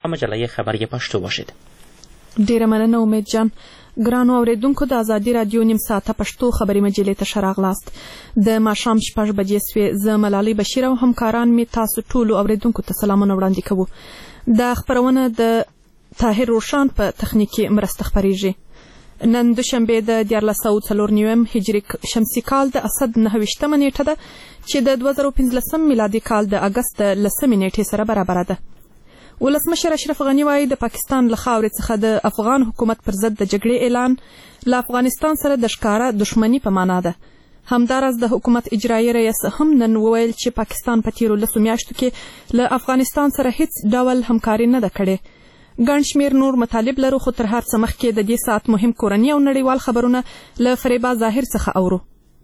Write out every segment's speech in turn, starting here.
مجله خبری پښتو باشید. ډیره مننه امید جان. ګرانو اوریدونکو، د ازادي رادیو نیم ساعته پښتو خبري مجلې ته ښه راغلاست. د ماښام 6 بجې سوې. زه ملالۍ بشیر او همکاران می تاسو ټولو اوریدونکو ته سلامونه وړاندې کوو. د خبرونه د طاهر روشان په تخنیکي مرسته خبريږي. نن دوشنبه د 1449 هجری شمسي کال د اسد 29 نیټه ده چې د 2015 میلادي کال د اگست 10 نیټې سره برابر ده. ولسمشر اشرف غنی وايي د پاکستان له خاورې څخه د افغان حکومت پر ضد د جګړې اعلان له افغانستان سره د ښکاره دښمنی په معنا ده. همداراز د حکومت اجرایي رئیس هم نن وویل چې پاکستان په تیرو 10 میاشتو کې له افغانستان سره هیڅ ډول همکاري نه ده کړې. ګڼ شمېر نور مطالب لرو، خو تر هر څه مخکې د دې ساعت مهم کورني او نړیوال خبرونه له فریبا ظاهر څخه اورو.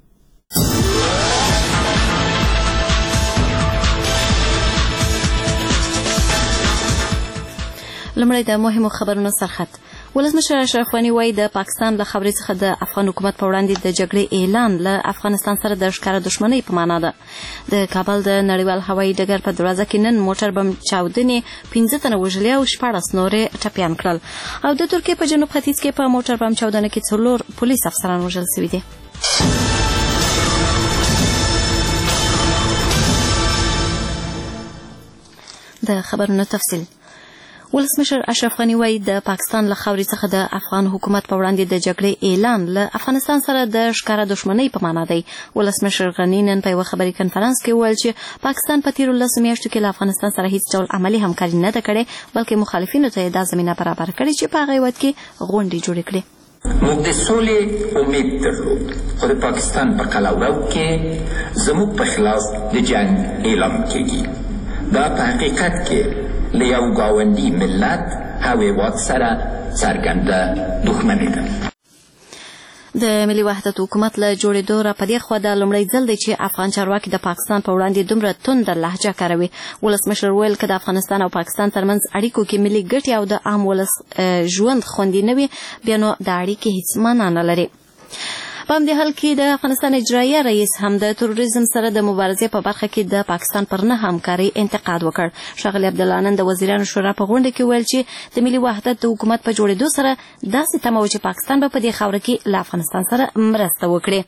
لمړی د مهمو خبرونو سرخط. ولسمشر اشرف غنی وايي د پاکستان له خبرې څخه د افغان حکومت په وړاندې د جګړې اعلان له افغانستان سره د ښکاره دښمنۍ په معنا ده. د کابل د نړیوال هوایي ډګر په دروازه کې نن موټر بم چاودنې 15 تنه وژلي او 14 نورې ټپیان کړل. او د ترکیې په جنوب ختیځ کې په موټر بم چاودنه کې 4 پولیس افسران وژل شوي دي. د خبرونو تفصیل. ولسمشر اشرف غنی وايي د پاکستان له خاورې څخه د افغان حکومت په وړاندې د جګړې اعلان له افغانستان سره د ښکاره دښمنۍ په معنا دی. ولسمشر غنی نن په یو خبري کنفرانس کې وویل چې پاکستان په تیرو 10 میاشتو کې له افغانستان سره هیڅ ډول عملی همکاري نه ده کړې، بلکې مخالفینو ته دا زمینه برابر کړې چې په هغه هیواد کې غونډې جوړې کړې. موږ د سولې امید درلود، خو د پاکستان په قلمرو کې زموږ په خلاف د جنګ اعلان کېږي. دا په حقیقت کې له یو ګاونډي ملت او هېواد سره څرګنده دښمني ده. د ملي وحدت حکومت له جوړېدو را په دې خوا دا لومړی ځل دی چې افغان چارواکي د پاکستان په وړاندې دومره تنده لهجه کاروي. ولسمشر ویل که د افغانستان او پاکستان ترمنځ اړیکو کې ملي ګټې او د عام ولس ژوند خوندي نه وي، بیا نو د اړیکې هیڅ معنا نه لري. په همدې حال کې د افغانستان اجرایي رئیس هم د تروریزم سره د مبارزې په برخه کې د پاکستان پر نه همکارۍ انتقاد وکړ. ښاغلي عبدالله نن د وزیرانو شورا په غونډه کې ویل چې د ملي وحدت د حکومت په جوړېدو سره داسې تمه وه چې پاکستان به په دې خاوره کې له افغانستان سره مرسته وکړي.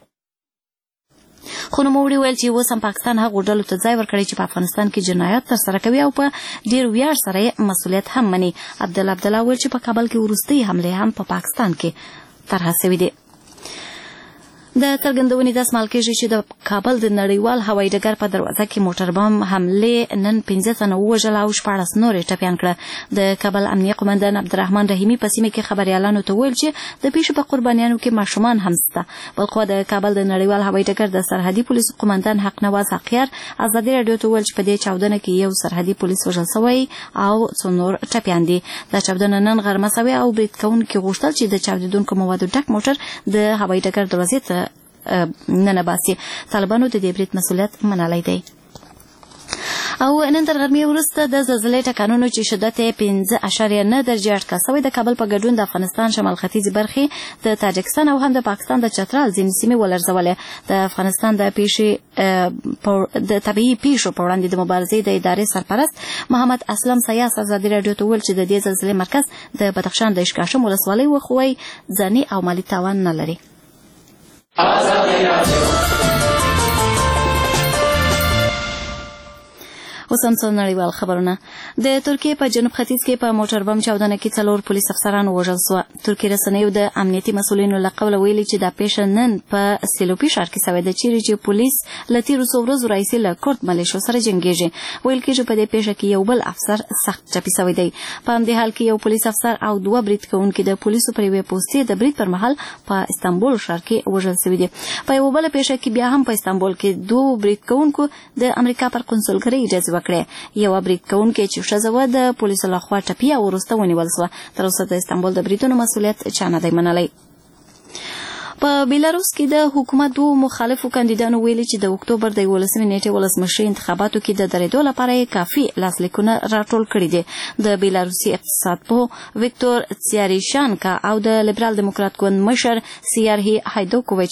خو نوموړي ویل چې اوس هم پاکستان هغو ډلو ته ځای ورکړی چې په افغانستان کې جنایات ترسره کوي او په ډېر ویاړ سره یې مسؤلیت هم مني. عبدالله ویل چې په کابل کې وروستۍ حملې هم په پاکستان کې طرحه شوي دي. د څرګندونې داسمال کېږي چې د کابل د نړیوال هوایي ډګر په دروازه کې موټر بم حملې نن 15 تنه ووژل او 14 نورې ټپیان کړه. د کابل امنیه قومندان عبدالرحمن رحیمي په سیمه کې خبریالانو ته ویل چې د پیښې په قربانیانو کې ماشومان هم شته. بلخوا د کابل د نړیوال هوایي ډګر د سرحدي پولیسو قومندان حقنواز حقیار ازادي راډیو ته ویل چې په دې چاودنه کې یو سرحدي پولیس وژل شوی او څو نور ټپیان دي. دا چاودنه نن غرمه شوې او برید کوونکي غوښتل چې د چاودېدونکو موادو ډک موټر د هوایي ډګر دروازې ته نن باسي. طالبانو د دې برید مسؤلیت منلی دی. او نن تر غرمې وروسته د زلزلې ټکانونو چې شدت یې 5.9 درجې اټکل شوی د کابل په ګډون د افغانستان شمال ختیځې برخې د تاجکستان او هم د پاکستان د چترال ځینې سیمې ولړزولې. د افغانستان د طبیعي پیښو په وړاندې د مبارزې د ادارې سرپرست محمد اسلم سیاس ازادي راډیو ته وویل چې د دې زلزلې مرکز د بدخشان د اشکاشم ولسوالۍ و، خو یې ځاني او مالي تاوان نه لري. اوس هم څو نړیوال خبرونه. د ترکیې په جنوب ختیځ کې په موټر بم چاودنه کې 4 پولیس افسران وژل شوه. ترکیې رسنیو د امنیتي مسؤلینو له قوله ویلي چې دا پیښه نن په سیلوپي ښار کې شوې ده، چیرې چې پولیس له تیرو څو ورځو راهیسې له کورد ملیشو سره جنګېږي. ویل کېږي په دې پیښه کې یو بل افسر سخت ټپي شوی دی. په همدې حال کې یو پولیس افسر او 2 برید کوونکي د پولیسو پر یوې پوستې د برید پر مهال په استانبول ښار کې وژل شوي دي. په یوه بله پیښه کې بیا هم په استانبول کې 2 برید کوونکو د امریکا پر قونسلګرۍ ډزې وکړې. یو برید کوونکی چې ښځه وه د پولیسو لخوا ټپي او وروسته ونیول شوه. تر اوسه د استانبول د بریدونو مسؤلیت چا نه دی منلی. په بیلاروس کې د حکومت 2 مخالفو کاندیدانو ویلي چې د اکتوبر د 11 نیټې ولسمشري انتخاباتو کې د درېدو لپاره یې کافي لاسلیکونه راټول کړي دي. د بیلاروسي اقتصادپوه ویکتور څیاریشانکا او د لیبرال دیموکرات ګوند مشر سیارهي هایدوکوویچ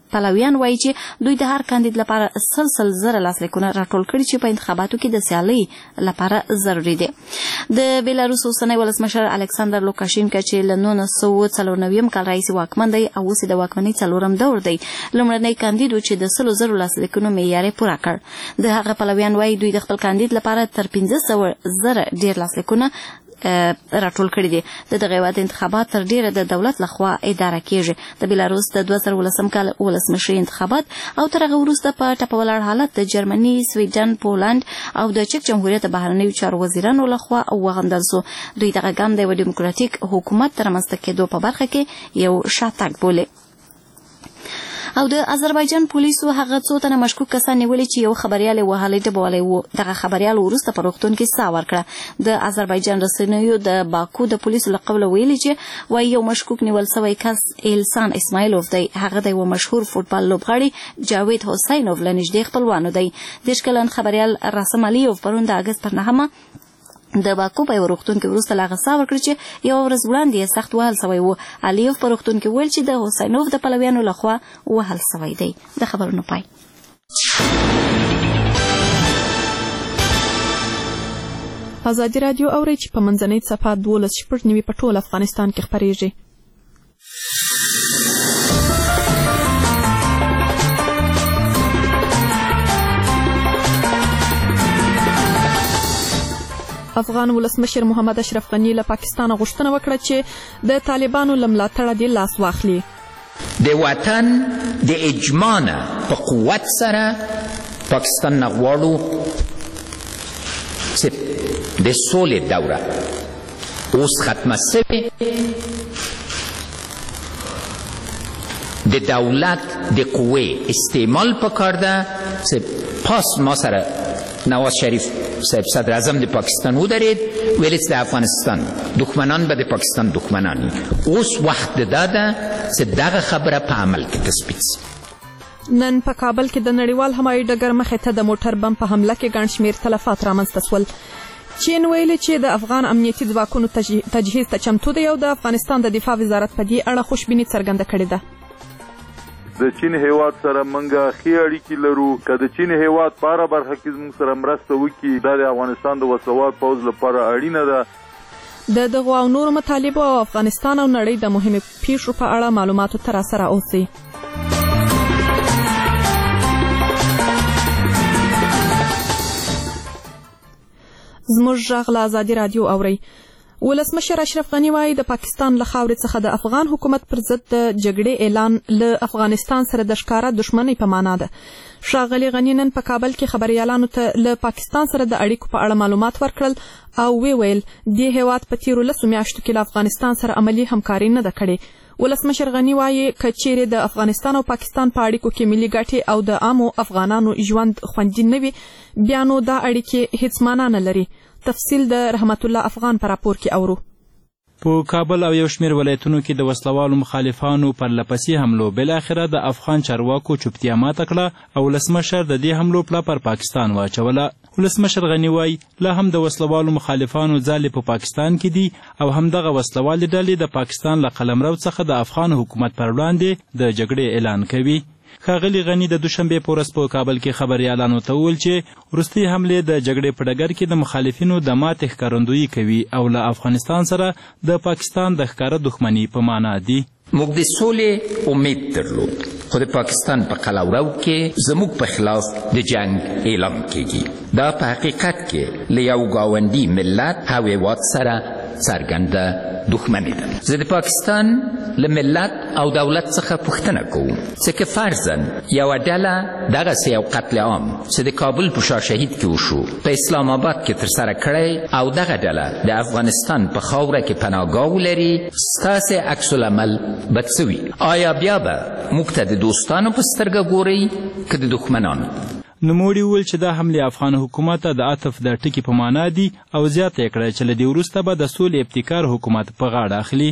پلویان وایي چې دوی د هر کاندید لپاره سل زره لاسلیکونه راټول کړي چې په انتخاباتو کې د سیالۍ لپاره ضروري دي. د بیلاروس اوسنی ولسمشر الکساندر لوکاشینکا چې له 1994 کال راهیسې واکمن دی او اوس د واکمنۍ 4م دور دی، لومړنی کاندید و چې د 100,000 لاسلیکونو معیار یې پوره کړ. د هغه پلویان وایي دوی د خپل کاندید لپاره تر 15,000 ډېر لاسلیکونه راټول کړي دي. د دغه هېواد انتخابات تر ډیره د دولت لخوا اداره کیږي. د بیلاروس د 2018 کال ولسمشري انتخابات او تر هغه وروسته په ټپه ولاړ حالت د جرمني، سویډن، پولند او د چک جمهوریت د بهرنیو چارو وزیرانو لخوا وغندل شو. دوی دغه ګام د یو ډیموکراتیک حکومت تر رامنځته کېدو په برخه کې یو شاتګ بولي. او د آذربایجان پولیسو هغه څو تنه مشکوک کسان نیولي چې یو خبريال وهلي ډبولی و. دغه خبريال وروسته په روغتون کې ساه ورکړه. د آذربایجان رسنیو د باکو د پولیسو له قبله ویلي چې وایي یو مشکوک نیول سوی کس ایلسان اسماعیلوف دی. هغه د یو مشهور فوټبال لوبغاړي جاوید حسینوف له نږدې خپلوانو دی. 30 کلن خبريال راسم علیوف پرون د اګست پر 9 د باکو په یو روغتون کې وروسته لا غسا ورکړي چې یو ورځ وړاندې یې سخت وهل سوی و. علیوف په روغتون کې ویل چې د حسینوف د پلویانو لخوا وهل سوی دی. د خبرونو پای. ازادي راډیو اوري چې په منځنۍ صفحه 12 په ټول افغانستان کې خپرېږي. افغان ولسمشر محمد اشرف غنی له پاکستان غوښتنه وکړه چې د طالبانو له ملاتړه دې لاس واخلي. د وطن د اجماع نه په قوت سره پاکستان نه غواړو چې د سولې دوره اوس ختمه سوې، د دولت د قوې استعمال پکار ده چې پاس ما سره نواز شریف صاحب صدر اعظم د پاکستان ودرید، ویل چې د افغانستان دښمنان به د پاکستان دښمنان وي. اوس وخت ده چې دغه خبره په عمل کې تثبیت شي. نن په کابل کې د نړیوال هوایي ډګر مخې ته د موټر بم په حمله کې ګڼ شمېر تلفات رامنځته شول. چین ویلي چې د افغان امنیتي ځواکونو تجهیز ته چمتو دی او د افغانستان د دفاع وزارت په دې اړه خوشبیني څرګنده کړې ده. د چین هیواد سره منګه ښې اړیکې لرو. که د چین هیواد په هره برخه کې زموږ سره مرسته وکړي، دا د افغانستان د وسلوال پوځ لپاره اړینه ده. د دغو او نورو مطالبو او افغانستان او نړۍ د مهمو پیښو په اړه معلوماتو ته راسره اوسئ. زموږ غږ له ازادي راډیو اورئ. ولسمشر اشرف غنی وایي د پاکستان له خاورې څخه د افغان حکومت پر ضد د جګړې اعلان له افغانستان سره د ښکاره دښمنۍ په معنا ده. ښاغلي غنی نن په کابل کې خبریالانو ته له پاکستان سره د اړیکو په اړه معلومات ورکړل او ویل دې هیواد په تیرو 10 میاشتو کې له افغانستان سره عملي همکاري نه ده کړې. ولسمشر غنی وایي که چیرې د افغانستان او پاکستان په اړیکو کې ملي ګټې او د عامو افغانانو ژوند خوندي نه وي، بیا نو دا اړیکې هیڅ معنا نه لري. تفصیل د رحمت الله افغان په راپور کې اورو. په کابل او یو شمېر ولایتونو کې د وسلوالو مخالفانو پرلپسې حملو بالاخره د افغان چارواکو چوپتیا ماته کړه او ولسمشر د دې حملو پړه پر پاکستان واچوله. ولسمشر غنی وایي لا هم د وسلوالو مخالفانو ځالې په پاکستان کې دي او همدغه وسلوالې ډلې د پاکستان له قلمرو څخه د افغان حکومت پر وړاندې د جګړې اعلان کوي. ښاغلي غني د دوشنبې په ورځ په کابل کې خبریالانو ته وویل چې وروستۍ حملې د جګړې په ډګر کې د مخالفینو د ماتې ښکارندویي کوي او له افغانستان سره د پاکستان د ښکاره دښمني په معنا دي. موږ د سولې امید درلود، خو د پاکستان په قلمرو کې زموږ په خلاف د جنگ اعلان کیږي. دا په حقیقت کې له یو ګاونډي ملت او هیواد سره څرګنده دښمني ده. زه د پاکستان له ملت او دولت څخه پوښتنه کوم چې که فرضاً یوه ډله دغسې یو قتل عام چې د کابل په شاهشهید کې وشو په اسلام آباد کې ترسره کړی او دغه ډله د افغانستان په خاوره کې پناهګاه ولري، ستاسې عکس العمل به څه وي؟ آیا بیا به موږ ته د دوستانو په سترګه ګورئ که د دښمنانو؟ نوموړي وویل چې دا حملې افغان حکومت ته د عطف د ټکي په معنا دي او زیاته یې کړه چې له دې وروسته به د سولې ابتکار حکومت په غاړه اخلي.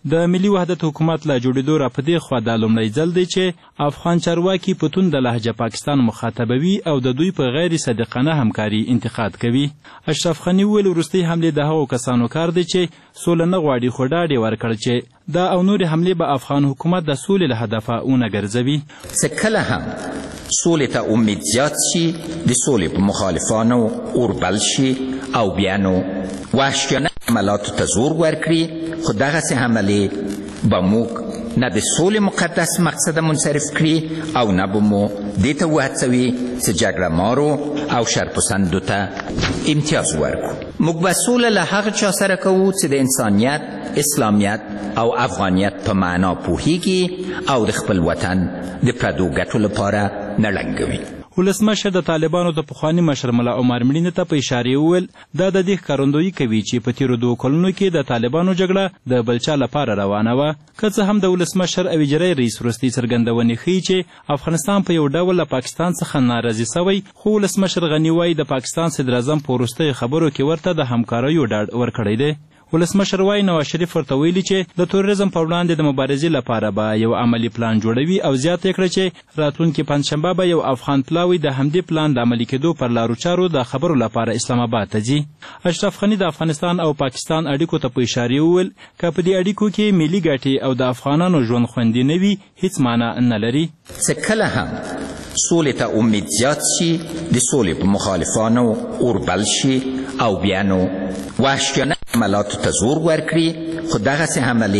د ملي وحدت حکومت له جوړېدو را په دې خوا دا لومړی ځل دی چې افغان چارواکي په تونده لهجه پاکستان مخاطبوي او د دوی په غیر صادقانه همکاري انتقاد کوي. اشرف غني وویل وروستۍ حملې د هغو کسانو کار دی چې سوله نه غواړي، خو ډاډ یې ورکړ چې دا او نورې حملې به افغان حکومت د سولې له هدفه ونه ګرځوي. چې کله هم سولې ته امید زیات شي، د سولې په مخالفانو اوربل شي او بیا نو وحشیانه عملاتو ته زور ورکړي، خو دغسې حملې به موږ نه د سولې مقدس مقصد منصرف کړي او نه به مو دې ته وهڅوي چې جګړه مارو او شرپسندو ته امتیاز ورکړو. موږ به سوله له هغه چا سره کوو چې د انسانیت، اسلامیت او افغانیت په معنا پوهیږي او د خپل وطن د پردو ګټو لپاره نه ړنګوي. ولسمشر د طالبانو د پخواني مشر ملا عمر مړینې ته په اشارې وویل دا د دې ښکارندویي کوي چې په تېرو 2 کلونو کې د طالبانو جګړه د بل چا لپاره روانه وه. که څه هم د ولسمشر او اجرایي رئیس وروستۍ څرګندونې ښیي چې افغانستان په یو ډول له پاکستان څخه ناراضي سوی، خو ولسمشر غني وایي د پاکستان صدراعظم په وروستیو خبرو کې ورته د همکاریو ډاډ ورکړی دی. ولسمشر وایي نواز شریف ورته ویلي چې د تروریزم په وړاندې د مبارزې لپاره به یو عملي پلان جوړوي او زیاته یې کړه چې راتلونکي پنجشنبه به یو افغان پلاوی د همدې پلان د عملي کېدو پر لارو چارو د خبرو لپاره اسلام آباد ته ځي. اشرف غني د افغانستان او پاکستان اړیکو ته په اشارې وویل که په دې اړیکو کې ملي ګټې او د افغانانو ژوند خوندي نه وي هیڅ معنا نه لري. چې کله هم سولې ته امید زیات شي، د سولې په مخالفانو اوربل شي او بیا نو وحشیانه عملاتو ته زور ورکړي، خو دغسې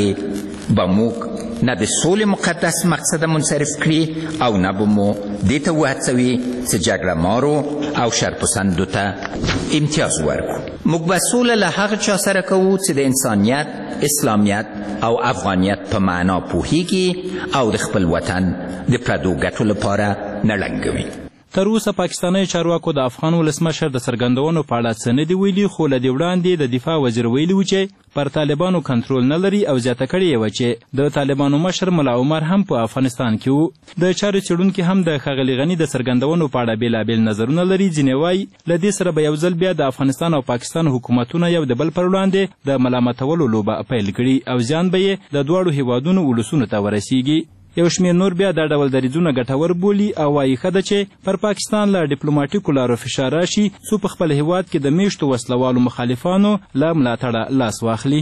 حملې به موږ نه د سولې مقدس مقصد منصرف کړي او نه به مو دې ته وهڅوي چې جګړه مارو او شرپسندو ته امتیاز ورکړو. موږ به سوله له هغه چا سره کوو چې د انسانیت، اسلامیت او افغانیت په معنا پوهیږي او د خپل وطن د پردو ګټو لپاره نه ړنګوي. تر اوسه پاکستاني چارواکو د افغان ولسمشر د څرګندونو په اړه څه نه دي ویلي، خو له دې وړاندې د دفاع وزیر ویلي و چې پر طالبانو کنټرول نه لري او زیاته کړې یې وه چې د طالبانو مشر ملا عمر هم په افغانستان کې و. د چارو څېړونکي هم د ښاغلي غني د څرګندونو په اړه بېلابېل نظرونه لري. ځینې وایي له دې سره به یو ځل بیا د افغانستان او پاکستان حکومتونه یو د بل پر وړاندې د ملامتولو لوبه پیل کړي او زیان به یې د دواړو هیوادونو ولسونو ته ورسیږي. یو شمېر نور بیا دا ډول دریځونه ګټور بولي او وایي ښه ده چې پر پاکستان له ډیپلوماټیکو لارو فشار راشي څو په خپل هیواد کې د میشتو وسلوالو مخالفانو له ملاتړه لاس واخلي.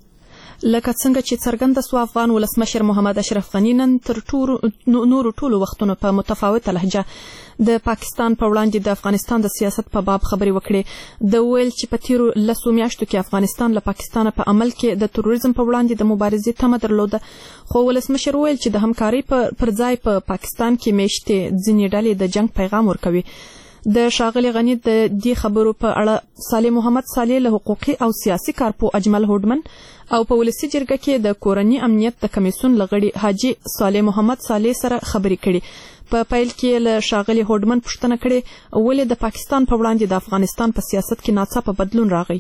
لکه څنګه چې څرګنده سو افغان ولسمشر محمد اشرف غني نن تر نورو ټولو وختونو په متفاوته لهجه د پاکستان په وړاندې د افغانستان د سیاست په باب خبرې وکړې. د ویل چې په تیرو 10 میاشتو کې افغانستان له پاکستان په عمل کې د تروریزم په وړاندې د مبارزې تمه درلوده، خو ولسمشر ویل چې د همکارۍ پر ځای په پاکستان کې میشتې ځینې ډلې د جنگ پیغام ورکوي. د ښاغلي غني د دې خبرو په اړه صالح محمد صالح له حقوقي او سیاسي کارپو اجمل هوډمن او په ولسي جرګه کې د کورني امنیت د کمیسیون لغړي حاجي صالح محمد صالح سره خبرې کړي. په پیل کې له ښاغلي هوډمن پوښتنه کړې ولې د پاکستان په وړاندې د افغانستان په سیاست کې ناڅاپه بدلون راغی.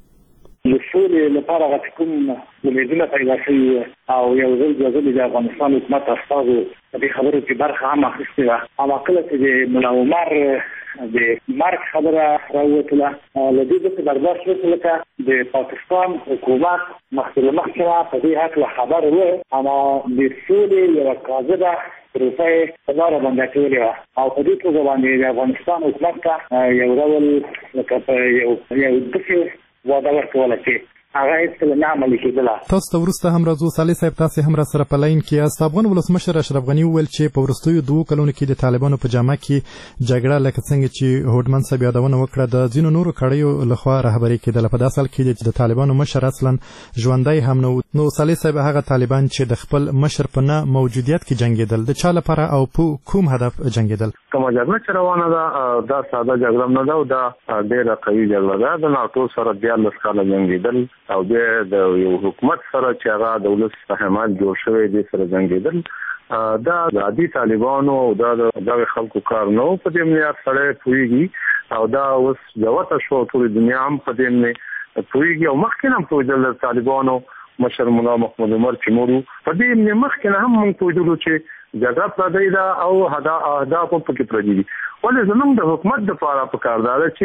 د سولې لپاره هغه کوم امیدونه پیدا شوي او یو ځل بیا ځلې د افغانستان حکومت استازو په دې خبرو کې برخه هم اخیستې وه. هغه کله چې د ملا عمر د مرګ خبره راووتله له دې څخه برداشت وکړو لکه د پاکستان حکومت مخکې له مخکې په دې هکله خبر و، اما د سولې یوه کاذبه پروسه یې په لاره باندې اچولې وه او په دې توګه باندې د افغانستان حکومت ته یو ډول لکه په یو داسې وعده ورکوله چې هغه هیڅکله نه عملي کېدله. تاسو ته وروسته هم راځو. صالح صاحب تاسې هم را سره په لاین کې یاست. افغان ولسمشر اشرف غني وویل چې په وروستیو 2 کلونو کې د طالبانو په جامه کې جګړه لکه څنګه چې هوډمن صاحب یادونه وکړه د ځینو نورو کړیو لخوا رهبري کېدله. په داسې حال کې چې د طالبانو مشر اصلا ژوندی هم نو صالح صاحب هغه طالبان چې د خپل مشر په نه موجودیت کې جنګېدل د چا لپاره او په کوم هدف جنګېدل؟ کومه جګړه چې روانه ده دا ساده جګړه نه ده او دا ډېره قوي جګړه ده. د ناټو سره 14 کاله جنګېدل او بیا د یو حکومت سره چې هغه د ولس په حمایت جوړ شوی دی سره جنګېدل. دا د عادي طالبانو او دا د خلکو کار نه و. په دې باندې سړی پوهېږي او دا اوس جوته شو، ټولې دنیا هم په دې باندې پوهېږي او مخکې هم پوهېدل د طالبانو مشر ملا محمد عمر چې مور په دې باندې مخکې هم موږ پوهېدلو چې جګړه پردی ده او اهداف هم پکې پردي دي. ولې زموږ د حکومت دپاره پکار ده چې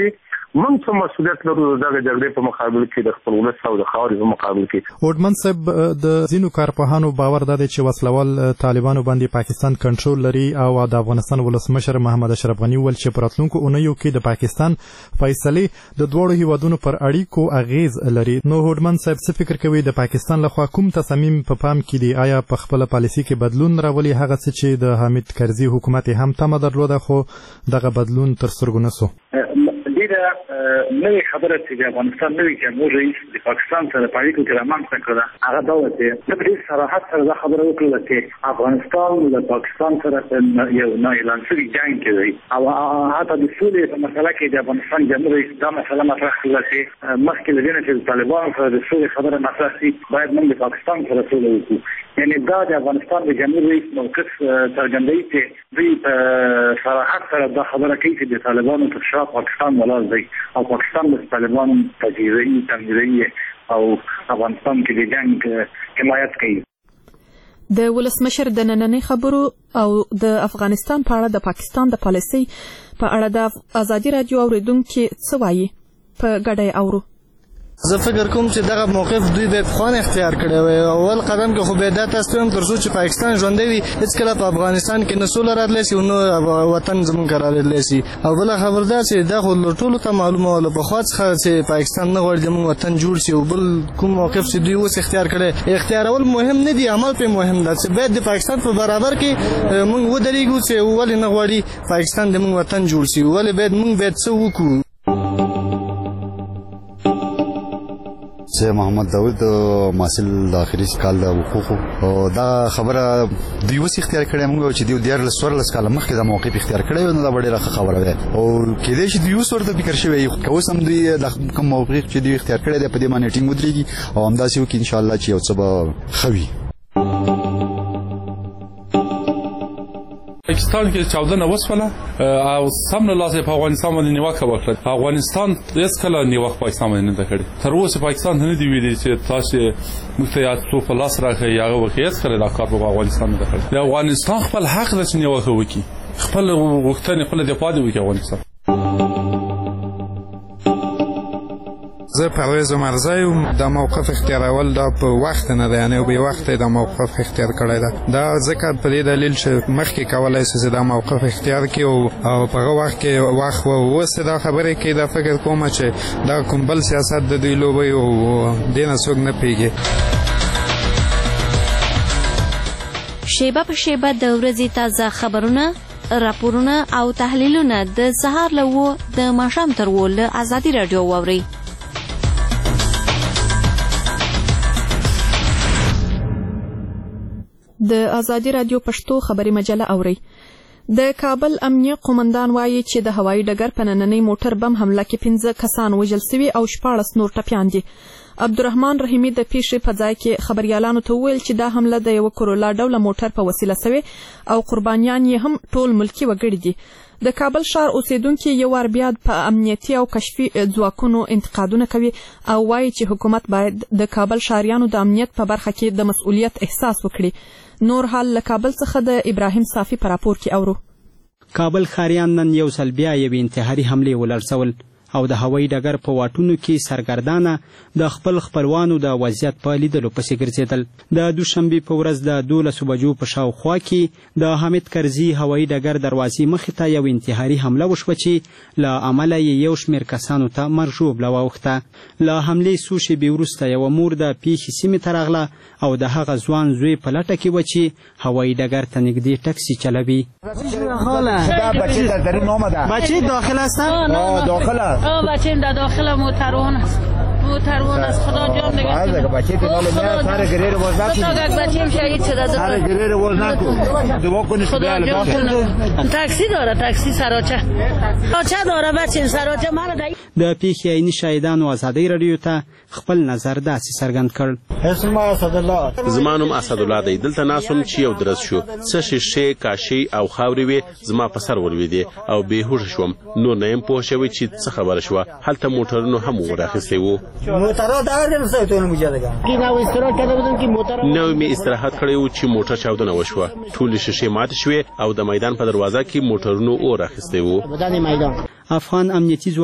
موږ څه مسؤلیت لرو دغه جګړې په مقابل کې د خپل ولس او د خاورې په مقابل کې. هوډمن صاحب د ځینو کارپوهانو باور دی چې وسلوال طالبانو باندې پاکستان کنټرول لري او د افغانستان ولسمشر محمد اشرف غني ویل چې په راتلونکو اونیو کې د پاکستان فیصلې د دواړو هیوادونو پر اړیکو اغیز لري. نو هوډمن صاحب څه فکر کوي د پاکستان لخوا کوم تصمیم په پام کې دی؟ آیا په خپل پالیسي کې بدلون راولي هغه څه چې د حامد کرزي حکومت هم تمه درلوده خو دغه بدلون تر سترګو نه سو؟ ډیره نوې خبره چې د افغانستان نوی جمهور رئیس د پاکستان سره په اړیکو کې رامنځته کړه هغه دا و چې په ډېر صراحت سره دا خبره وکړه چې افغانستان له پاکستان سره یو نه اعلان شوی جنګ کې دی او حتی د سولې په مسله کې د افغانستان جمهور رئیس دا مسله مطرح کړه چې مخکې له دې نه چې طالبانو سره د سولې خبره مطرح شي باید موږ د پاکستان سره سوله وکړو. یعنی دا د افغانستان د جمهور رئیس موقف څرګندوي چې دوی په صراحت سره دا خبره کوي چې د طالبانو تر شا پاکستان ولاړ دی او پاکستان د طالبانو تجهیزي او افغانستان کې د جنګ حمایت کوي. د ولسمشر د نننۍ خبرو او د افغانستان په اړه د پاکستان د پالیسۍ په اړه د ازادي رادیو اوریدونکو څه وایي په ګډه اورو. زه فکر کوم چې دغه موقف دوی به خوان اختیار کړی وي. اول قدم کې خو به دا تاسو هم ترڅو چې پاکستان ژوندی وي هیڅ کله په افغانستان کې نه سوله راتلی شي او نه وطن زموږ قرار راتلی شي. او بله خبر دا چې دا خو ټولو ته معلومه وه له پخوا څخه چې پاکستان نه غواړي زموږ وطن جوړ شي. او بل کوم موقف چې دوی اوس اختیار کړی اختیارول مهم نه دي، عمل پې مهم ده چې باید د پاکستان په برابر کې موږ ودرېږو چې ولې نه غواړي پاکستان زموږ وطن جوړ شي، ولې باید موږ باید څه وکړو. زه محمد داود محصل د اخري کال د حقوقو او دا خبره دوی اوس اختیار کړې موږ چې دوی 14 کال مخکې دا موقف اختیار کړی نو دا ډېره خبره ده او کېدای شي دوی اوس ورته فکر شوی که اوس هم دوی د کوم موقف چې دوی اختیار کړی دی په دې باندې ټینګ ودرېږي او همداسې وکړي انشاءالله چې یو څه به ښه وي. پاکستان کې 14 وسوله او سم له لاسه په افغانستان باندې نیوکه وکړه. افغانستان هیڅ کله نیوکه پاکستان باندې نه کړې. تر اوسه پاکستان نه دی ویلي چې تاسو مفتیات څو په لاس راغی یا هیڅ کله دا کار په افغانستان نه کړی. د افغانستان خپل حق د نیوکه وکړي، خپل غوښتنې خپل دفاع وکړي افغانستان. زه پرویز مرزا یم. دا موقف اختیارول دا په وخت نه دی، یعنی به وخت دا موقف اختیار کړی ده. دا ځکه په دې دلیل چې مخکې کولای شي چې دا موقف اختیار کړي او په هغه وخت کې وخت اوس دا خبرې کوي. دا فکر کوم چې دا کوم بل سیاست د دوی لوبوي او دې نه څوک نه پوهېږي. شیبه په شیبه د ورځې تازه خبرونه، راپورونه او تحلیلونه د سهار له 7 د ماښام تر 8 له ازادي رادیو واورئ. د ازادي رادیو پښتو خبري مجله اوري. د کابل امنیه قومندان وایي چې د هوایي ډګر په نننۍ موټر بم حمله کې 15 کسان وژل شوي او 14 نور ټپیان دي. عبدالرحمن رحیمي د پیښې په ځای کې خبريالانو ته وویل چې دا حمله د یو کرولا ډوله موټر په وسیله شوې او قربانیان یې هم ټول ملکی وګړي دي. د کابل ښار اوسیدونکو یو وار بیا په امنیتي او کشفي ځواکونو انتقادونه کوي او وایي چې حکومت باید د کابل ښاریانو د امنیت په برخه کې د مسؤلیت احساس وکړي. نور حال له کابل څخه د ابراهیم صافي په راپور کې اورو. کابل ښاریان نن یو ځل بیا یوې انتحاري حملې ولړزول او د هوایي ډګر په واټونو کې سرګردانه د خپل خپلوانو د وضعیت په لیدلو پسې ګرځېدل. د دوشنبې په ورځ د 12 بجو په شاوخوا کې د حامد کرزي هوایي ډګر دروازې مخې ته یو انتحاري حمله وشوه چې له امله یې یو شمېر کسانو ته مرګ ژوبله واوښته. له حملې څو شېبې وروسته یوه مور د پیښې سیمې ته راغله او د هغه ځوان زوی په لټه کې وه چې هوایي ډګر ته نږدې ټکسي چلوي. بچه داخل هستن؟ داخل بچه در داخل موتروان است. موتروان است. خدا جان نگه بچه تو سر گریر باز نکن. خدا بچه شهید شده. سر گریر باز نکن. دعا کنی خدا جان. تاکسی داره، تاکسی سراچه داره بچه سراچه مال دی. د پیښې عیني شاهدانو ازادي رادیو ته خپل نظر داسې څرګند کړ. زما نوم اسدالله دی. دلته ناسم چې یو درز شو، څه شیشې کاشي او خاورې وې زما په سر ولوېدې او بېهوښه شوم. نور نه یم پوه شوی چې څه خبره شوه. هلته موټرونو هم ورخیستی وو. نو مې استراحت کړی و چې موټر چاودنه وشوه. ټولې شیشې ماتې شوې او د میدان په دروازه کې موټرونو اور اخیستی وو. افغان امنیتي ځواکونه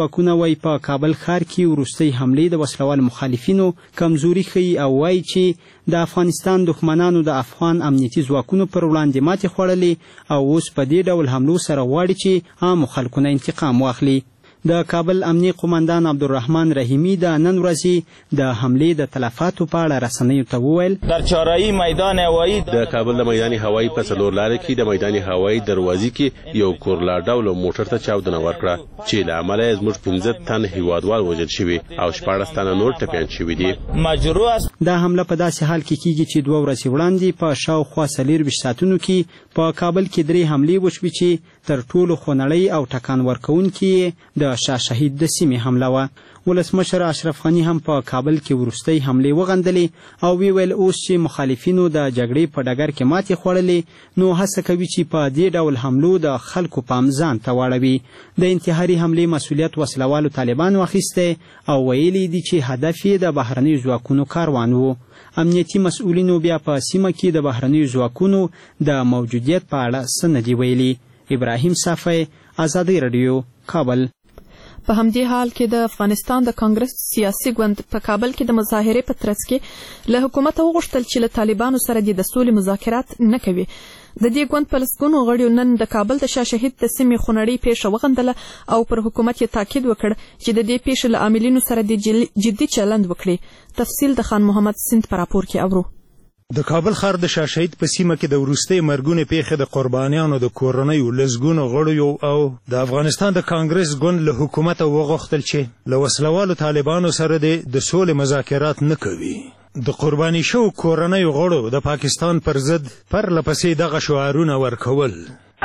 شوی په کابل ښار کې وروستۍ حملې د وسلوال مخالفینو کمزوري ښیي او وایي چې د افغانستان دښمنانو د افغان امنیتي ځواکونو پر وړاندې ماتې خوړلې او اوس په دې ډول حملو سره غواړي چې عامو خلکو نه انتقام واخلي. د کابل امنیه قومندان عبدالرحمن رحیمی د نن ورځې د حملې د تلفاتو په اړه رسنیو ته وویل در چهارره‌ای میدان هوایی د کابل د میدان هوایی په څلور لارې کې د میدان هوایی دروازې کې یو کورلا ډول موټر ته چاودنه ورکړه چې له امله یې زموږ 15 تن هیوادوال وژل شوي او 14 تنه نور ټپیان شوي دي. مجروح است. دا حمله په داسې حال کې کیږي چې 2 ورځې وړاندې په شاوخوا 24 ساعتونو کې په کابل کې 3 حملې وشوې چې تر ټولو خونړۍ او ټکان ورکوونکې د شاه شهید د سیمې حمله وه. ولسمشر اشرف غني هم په کابل کې وروستۍ حملې وغندلې او ویل اوس چې مخالفینو د جګړې په ډګر کې ماتې خوړلې نو هڅه کوي چې په دې ډول حملو د خلکو پام ځان ته واړوي. د انتحاري حملې مسؤلیت وسلوالو طالبانو اخیستی او ویلي دي چې هدف یې د بهرنیو ځواکونو کاروان و. امنیتي مسؤلینو بیا په سیمه کې د بهرنیو ځواکونو د موجودیت په اړه څه نه دي ویلي. ابراهیم صافی، ازادي رادیو، کابل. په همدې حال کې د افغانستان د کانګرس سیاسي ګوند په کابل کې د مظاهرې په ترڅ کې له حکومت وغوښتل چې له طالبانو سره د سولې مذاکرات نه کوي. د دې ګوند په لسګونو غړیو نن د کابل د شاه شهید د سیمې خونړۍ پیښه وغندله او پر حکومت یې تاکید وکړ چې د دې پیښې له عاملینو سره د جدي چلند وکړي. تفصیل د خان محمد سند په راپور کې اورو. د کابل ښار د شاه شهید په سیمه کې د وروستۍ مرګونې پیښې د قربانیانو د کورنیو لسګونو غړیو او د افغانستان د کانګرس ګوند له حکومته وغوښتل چې له وسلوالو طالبانو سره د سولې مذاکرات نه کوي. د قرباني شوو کورنیو غړو د پاکستان پر ضد پرله پسې دغه شعارونه ورکول.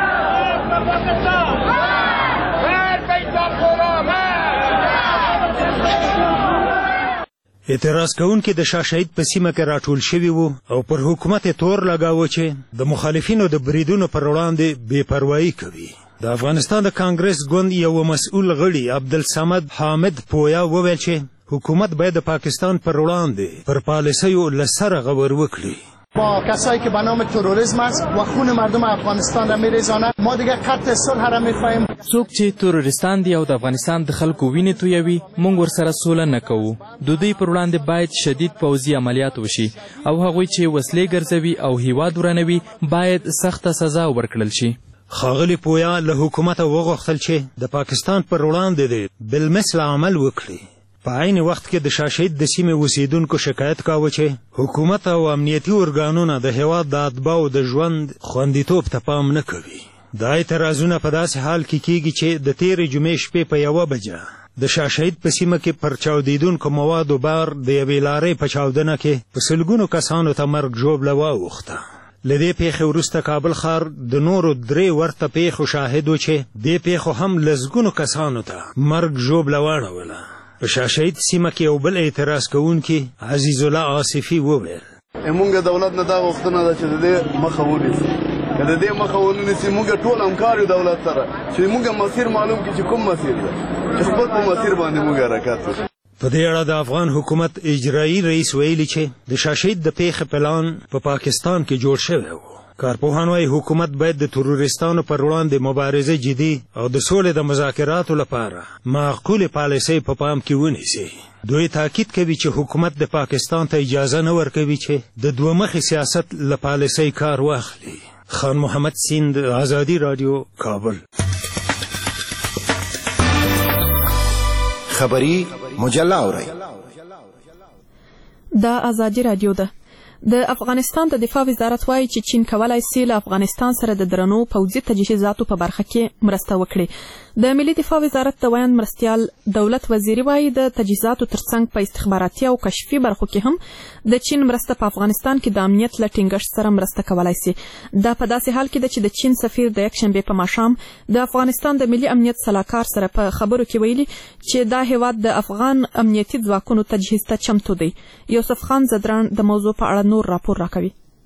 اعتراض کوونکي د شاه شهید په سیمه کې راټول شوي وو او پر حکومت یې تور لګاوه چې د مخالفینو د بریدونو پر وړاندې بې پروايي کوي. د افغانستان د کانګرس ګوند یو مسؤل غړي عبدالصمد حامد پویا وویل چې حکومت باید د پاکستان پر وړاندې پر پالیسیو له سره غور وکړي. با کسایی که به نام تروریسم است و خون مردم افغانستان را میریزانند ما دیگه قطع صلح را میخواهیم. څوک چې تروریستان دي او د افغانستان د خلکو وینې تویوي موږ ورسره سوله نه کوو. د دوی پر وړاندې باید شدید پوځي عملیات وشي او هغوی چې وسلې ګرځوي او هیواد ورانوي باید سخته سزا ورکړل شي. ښاغلي پویا له حکومته وغوښتل چې د پاکستان پر وړاندې بالمثل عمل وکړي. په عین وخت کې د شاه شهید د سیمې اوسیدونکو شکایت کاوه چې حکومت او امنیتي ارګانونه د هیواد د اتباعو د ژوند خوندیتوب ته پام نه کوي. دا اعتراضونه په داسې حال کې کیږي چې د تېرې جمعې شپې په 1 بجه د شاه شهید په سیمه کې پر چاودیدونکو موادو بار د یوې لارۍ په چاودنه کې په سلګونو کسانو ته مرګ ژوبله واوښته. له دې پیښې وروسته کابل ښار د نورو 3 ورته پیښو شاهد و چې دې پیښو هم لسګونو کسانو ته مرګ ژوبله واړوله. په شاه شهید سیمه کې یو بل اعتراض کوونکی عزیز الله آصفي وویل موږ دولت نه دا غوښتنه ده چې د دې مخه ونیسي. که د دې مخه ونه نیسي موږ ټول همکار یو دولت سره چې موږ مسیر معلوم کړي چې کوم مسیر ده چې خپل په مسیر باندې موږ حرکت وکړو. په دې اړه د افغان حکومت اجرایي رئیس ویلي چې د شاه شهید د پیښې پلان په پاکستان کې جوړ شوی و. کارپوهان وايي حکومت باید د تروریستانو پر وړاندې مبارزه جدي او د سولې د مذاکراتو لپاره معقولې پالیسۍ په پام کې ونیسي. دوی تاکید کوي چې حکومت د پاکستان ته اجازه نه ورکوي چې د دوه مخي سیاست له پالیسۍ کار واخلي. خان محمد سیند، ازادي رادیو، کابل. خبری مجله اورئ. دا ازادي رادیو ده. د افغانستان د دفاع وزارت وایي چې چین کولای سي له افغانستان سره د درنو پوځي تجهیزاتو په برخه کې مرسته وکړي. د ملي دفاع وزارت د ویاند مرستیال دولت وزیري وایي د تجهیزاتو ترڅنګ په استخباراتي او کشفي برخو کې هم د چین مرسته په افغانستان کې د امنیت له ټینګښت سره مرسته کولای سي. دا په داسې حال کې ده چې د چین سفیر د یکشنبې په ماښام د افغانستان د ملي امنیت سلاکار سره په خبرو کې ویلي چې دا هیواد د افغان امنیتي ځواکونو تجهیز ته چمتو دی. یوسف خان زدران د موضوع په اړه نور راپور راکوي.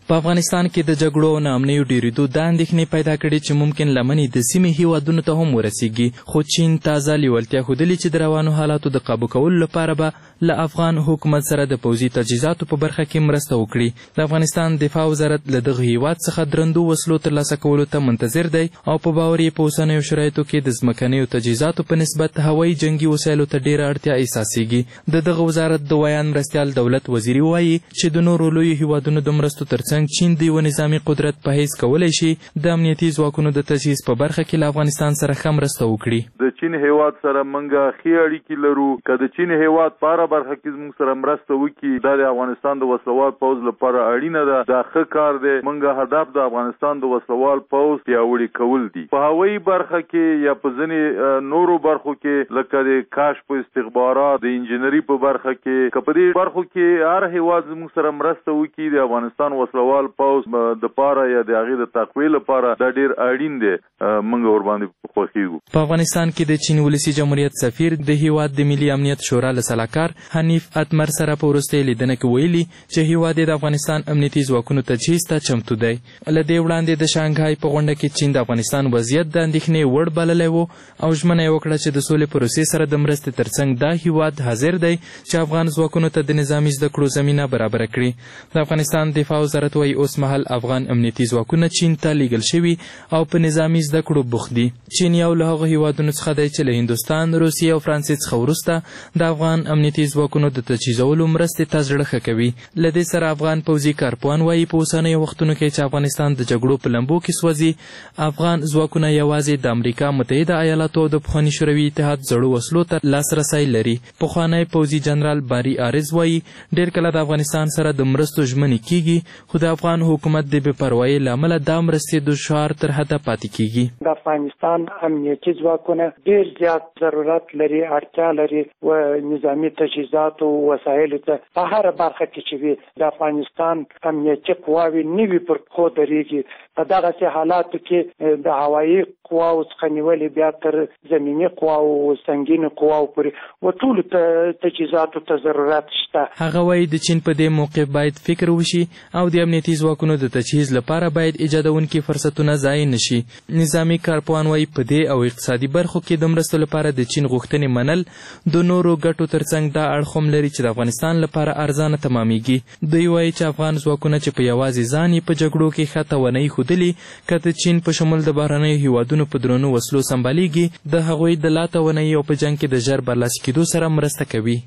په افغانستان کې د جګړو او ناامنیو ډېرېدو دا اندېښنې پیدا کړې چې ممکن لمنې د سیمې هیوادونو ته هم ورسیږي، خو چین تازه لیوالتیا ښودلې چې د روانو حالاتو د قابو کولو لپاره به له افغان حکومت سره د پوځي تجهیزاتو په برخه کې مرسته وکړي. د افغانستان دفاع وزارت له دغه هیواد څخه درندو وسلو ترلاسه کولو ته منتظر دی او په باور یې په اوسنیو شرایطو کې د ځمکنیو تجهیزاتو په نسبت هوایي جنګي وسایلو ته ډېره اړتیا احساسېږي. د دغه وزارت د ویان مرستیال دولت وزیري وایي چې د نورو لویو هیوادونو د مرستو ترڅنګ چین د یوه نظامي قدرت په حیث کولی شي د امنیتي ځواکونو د تجهیز په برخه کې له افغانستان سره ښه مرسته وکړي. د چین هیواد سره موږ ښې اړیکې لرو. که د چین هیواد په هره برخه کې زموږ سره مرسته وکړي دا د افغانستان د وسلوال پوځ لپاره اړینه ده. دا ښه کار دی. موږ هدف د افغانستان د وسلوال پوځ پیاوړي کول دي. په هوایي برخه کې یا په ځینې نورو برخو کې لکه د کشف استخبارات د انجنیري په برخه کې که په دې برخو کې هر هیواد زموږ سره مرسته وکړي د افغانستان وسلوال پوځ د پاره یا د هغې د تقویې لپاره دا ډېر اړین دی. موږ ورباندې خوښېږو. په افغانستان کې د چین ولسي جمهوریت سفیر د هیواد د ملي امنیت شورا له سلاکار حنیف اتمر سره په وروستۍ لیدنه کې ویلي چې هیواد د افغانستان امنیتي ځواکونو تجهیز ته چمتو دی. له دې وړاندې د شانګهای په غونډه کې چین د افغانستان وضعیت د اندېښنې وړ بللی و او ژمنه یې وکړه چې د سولې پروسې سره د مرستې ترڅنګ دا هیواد حاضر دی چې افغان ځواکونو ته د نظامي زده کړو زمینه برابره کړي. د افغانستان دفاع وزارت وایي اوس مهال افغان امنیتي ځواکونه چین ته لیږل شوي او په نظامي زده کړو بوخت دي. چین یو له هغو هیوادونو څخه دی چې له هندوستان، روسیې او فرانسې څخه وروسته د افغان امنیتي ځواکونو د تجهیزولو مرستې ته زړه ښه کوي. له دې سره افغان پوځي کارپوهان وایي په اوسنیو وختونو کې چې افغانستان د جګړو په لمبو کې سوځي افغان ځواکونه یوازې د امریکا متحده ایالاتو او د پخواني شوروي اتحاد زړو وسلو ته لاسرسی لري. پخوانی پوځي جنرال باري عارض وایي ډېر کله د افغانستان سره د مرستو ژمنې کیږي خو د افغان حکومت د بې پروایۍ له امله دا مرستې دشوار تر حده پاتې کیږي. د افغانستان امنیتي ځواکونه ډېر زیات ضرورت لري، اړتیا لري و نظامي تجهیزاتو وسایلو ته په هره برخه کې چې وي د افغانستان امنیتي قواوې نه وي پر پښو درېږي. په دغسې حالاتو کې د هوایي قواو څخه نیولې بیا تر زمیني قواو سنګینو قواو پورې و ټولو تجهیزاتو ته ضرورت شته. هغه وایي د چین په دې موقف باید فکر وشي او د امنیتي ځواکونو د تجهیز لپاره باید ایجادونکي فرصتونه ضایع نشي. نظامي کارپوهان وایي په دې او اقتصادي برخو کې د مرستو لپاره د چین غوښتنې منل د نورو ګټو ترڅنګ دا اړخ هم لري چې د افغانستان لپاره ارزانه تمامیږي. دوی وایي چې افغان ځواکونه چې په یوازې ځان یې په جګړو کې ښه توانایي ښودلي که د چین په شمول د بهرنیو هیوادونو په درنو وسلو سمبالیږي د هغوی د لا توانایي او په جنګ کې د ژر برلاسي کېدو سره مرسته کوي.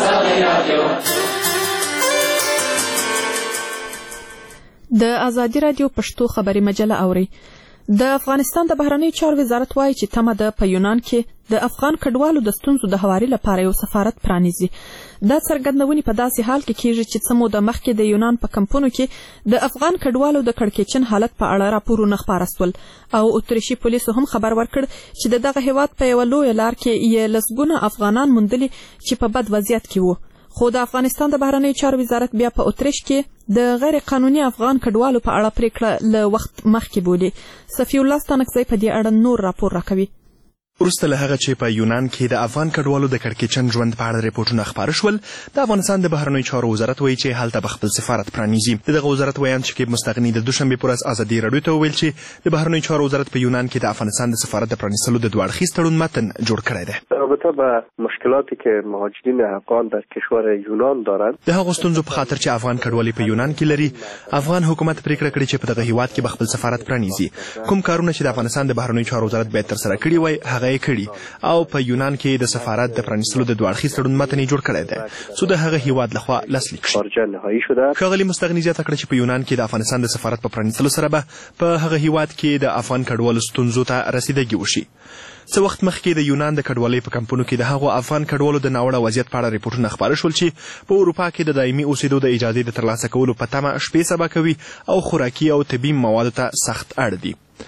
د ازادي راډیو پښتو خبري مجله اوري. د افغانستان د بهرنیو چارو وزارت وایي چې تمه ده په یونان کې د افغان کډوالو د ستونزو د هواري لپاره یو سفارت پرانیزي. دا څرګندونې په داسې حال کې کیږي چې څه موده مخکې د یونان په کمپونو کې د افغان کډوالو د کړکېچن حالت په اړه راپورونه خپاره سول او اتریشي پولیسو هم خبر ورکړ چې د دغه هیواد په یوه لویه لار کې یې لسګونه افغانان موندلي چې په بد وضعیت کې وو. خو د افغانستان د بهرنیو چارو وزارت بیا په اتریش کې د غیر قانوني افغان کډوالو په اړه پریکړه له وخت مخکې بولي. صفي الله ستانکزی په دې اړه نور راپور راکوي. وروسته له هغه چې په یونان کې د افغان کډوالو د کړکېچن ژوند په اړه ریپورټونه خپاره شول د افغانستان د بهرنیو چارو وزارت وایي چې هلته به خپل سفارت پرانیزي. دغه وزارت ویاند شکیب مستغني د دوشنبې په ورځ ازادي راډیو ته وویل چې د بهرنیو چارو وزارت په یونان کې د افغانستان د سفارت د پرانیستلو د دوه اړخیز تړون متن جوړ کړی دی. در رابطه با مشکلاتی که مهاجرین افغان در کشور یونان دارند د هغو ستونزو په خاطر چې افغان کډوالي په یونان کې لري افغان حکومت پریکړه کړې چې په دغه هیواد کې به خپل سفارت پرانیزي. کوم کارونه چې د افغانستان د بهرنیو چارو وزارت باید ترسره کړي وای هغه یې کړي او په یونان کې د سفارت د پرانیستلو د دوه اړخیز تړون متن جوړ کړی دی څو د هغه هیواد لخوا لاسلیک شي. ښاغلي مستغني زیاته کړه چې په یونان کې د افغانستان د سفارت په پرانیستلو سره به په هغه هیواد کې د افغان کډوالو ستونزو ته رسیدګي وشي. څه وخت مخکې د یونان د کډوالۍ په کمپونو کې د هغو افغان کډوالو د ناوړه وضعیت په اړه ریپورټونه خپاره شول چې په اروپا کې د دایمي اوسېدو د اجازې د ترلاسه کولو په تمه شپې سبا کوي او خوراکي او طبي موادو ته سخت اړ دي.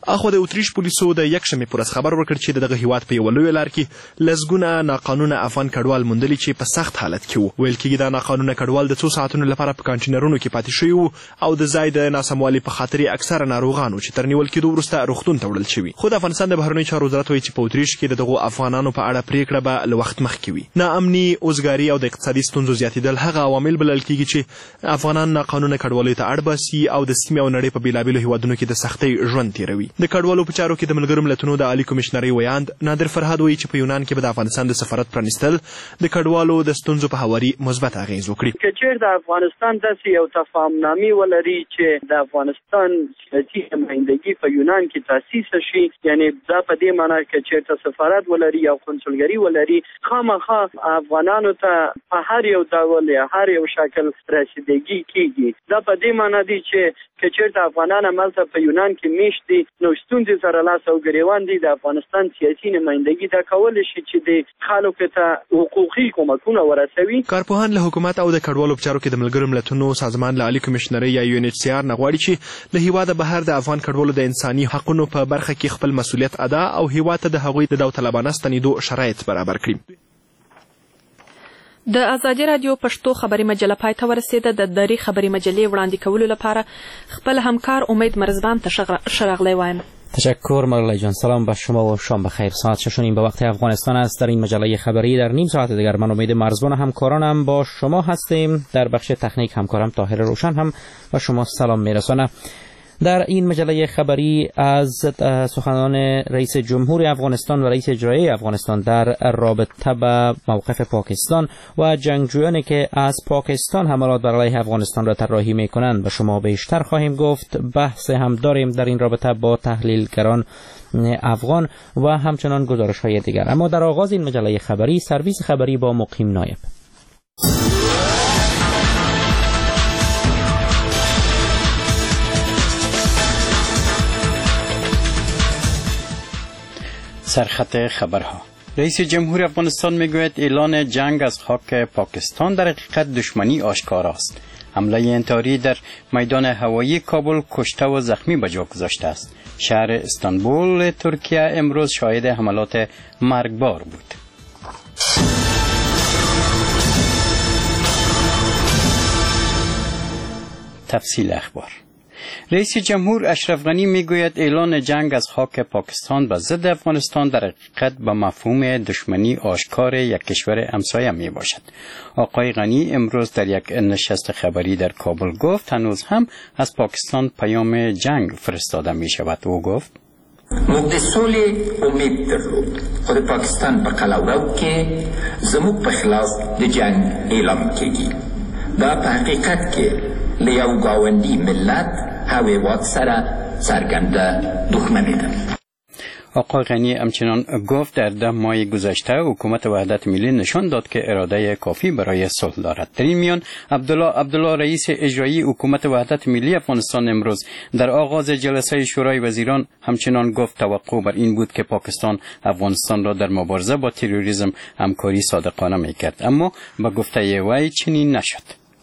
اخو د اتریش پولیسو د یکشنبه پر خبر ورکړ چې دغه هیواد په یو لوی لار کې لزګونه ناقانونه افغان کډوال موندلي چې په سخت حالت کې وو. ویل کېږي دا ناقانونه کډوال د څو ساعتونو لپاره په کانټینرونو کې پاتې شوي وو او د ځای د ناسموالي په خاطر اکثره ناروغانو چې تر نیول کېدو وروسته روغتون ته وړل شوي. خو د افغانستان د بهرنیو چارو وزارت وایي چې په اتریش کې دغه افغانانو په اړه پریکړه به له وخت مخکې وي. ناامني، اوزګاري او د اقتصادي ستونزو زیاتېدل هغه عوامل بلل کېږي چې افغانان ناقانونه کډوالۍ ته اړ باسي او د سیمې او نړۍ په بېلابېلو هیوادونو کې د سختۍ ژوند تېروي. د کډوالو په چارو کې د ملګرو ملتونو د عالي کمیشنرۍ ویاند نادر فرهاد وایي چې په یونان کې به د افغانستان د سفارت پرانیستل د کډوالو د ستونزو په هواري مثبت اغېز وکړي. که چېرته د افغانستان داسې یو تفاهمنامې ولري چې د افغانستان سیاسي نمایندګي په یونان کې تاسیس شي، یعنی دا په دې معنی که چېرته سفارت ولري یا قونسلګري ولري، خامخا افغانانو ته په هر یو ډول یا هر یو شکل رسیدګي کېږي. دا په دې معنی دی چې که چېرته افغانان هملته په یونان کې میشت دي نو ستونزې سره لاس او ګریوان دي. د افغانستان سیاسي نمایندګي دا کولی شي چې د خلکو ته حقوقي کومکونه ورسوي. کارپوهان له حکومت او د کډوالو په چارو کې د ملګرو ملتونو سازمان له عالي کمیشنرۍ یا UNHCR نه غواړي چې له هیواده بهر د افغان کډوالو د انساني حقونو په برخه کې خپل مسؤلیت ادا او هیواد ته د هغوی د داوطلبانه ستنېدو شرایط برابر کړي. د ازادي رادیو پښتو خبري مجله پای ته ورسېده. د دری خبري مجلې وړاندې کولو لپاره خپل همکار امید مرزبان ته شراغلی وایم. تشکر مرلی جان. سلام به شما و شام بخیر. ساعت 6:30 به وقت افغانستان است. در این مجله خبری در نیم ساعت دیگر من امید مرزبان و همکارانم با شما هستیم. در بخش تکنیک همکارم طاهر روشن هم به شما سلام میرسانه. در این مجله خبری از سخنان رئیس جمهور افغانستان و رئیس اجرایی افغانستان در رابطه با موقف پاکستان و جنگجویانی که از پاکستان حملات بر علیه افغانستان را طراحی می‌کنند به شما بیشتر خواهیم گفت. بحث هم داریم در این رابطه با تحلیلگران افغان و همچنان گزارش‌های دیگر. اما در آغاز این مجله خبری سرویس خبری با مقیم نایب. سرخط خبرها. رئیس جمهور افغانستان میگوید اعلان جنگ از خاک پاکستان در حقیقت دشمنی آشکار است. حمله انتحاری در میدان هوایی کابل کشته و زخمی به جا گذاشته است. شهر استانبول ترکیه امروز شاهد حملات مرگبار بود. تفصیل اخبار. رئیس جمهور اشرف غنی میگوید اعلان جنگ از خاک پاکستان به ضد افغانستان در حقیقت به مفهوم دشمنی آشکار یک کشور همسایه می باشد. آقای غنی امروز در یک نشست خبری در کابل گفت هنوز هم از پاکستان پیام جنگ فرستاده می شود. او گفت موږ د سولې امید درلود خو د پاکستان په قلمرو کې زموږ په خلاف د جنگ اعلان کېږي. دا په حقیقت کې له یو ګاونډي ملت او هیواد سره څرګنده دښمني ده. آقای غنی همچنان گفت در 10 ماه گذشته حکومت وحدت ملی نشان داد که اراده کافی برای صلح دارد. در این میان عبدالله رئیس اجرایی حکومت وحدت ملی افغانستان امروز در آغاز جلسه شورای وزیران همچنان گفت توقع بر این بود که پاکستان افغانستان را در مبارزه با تروریسم همکاری صادقانه میکرد، اما به گفته وی چنین نشد.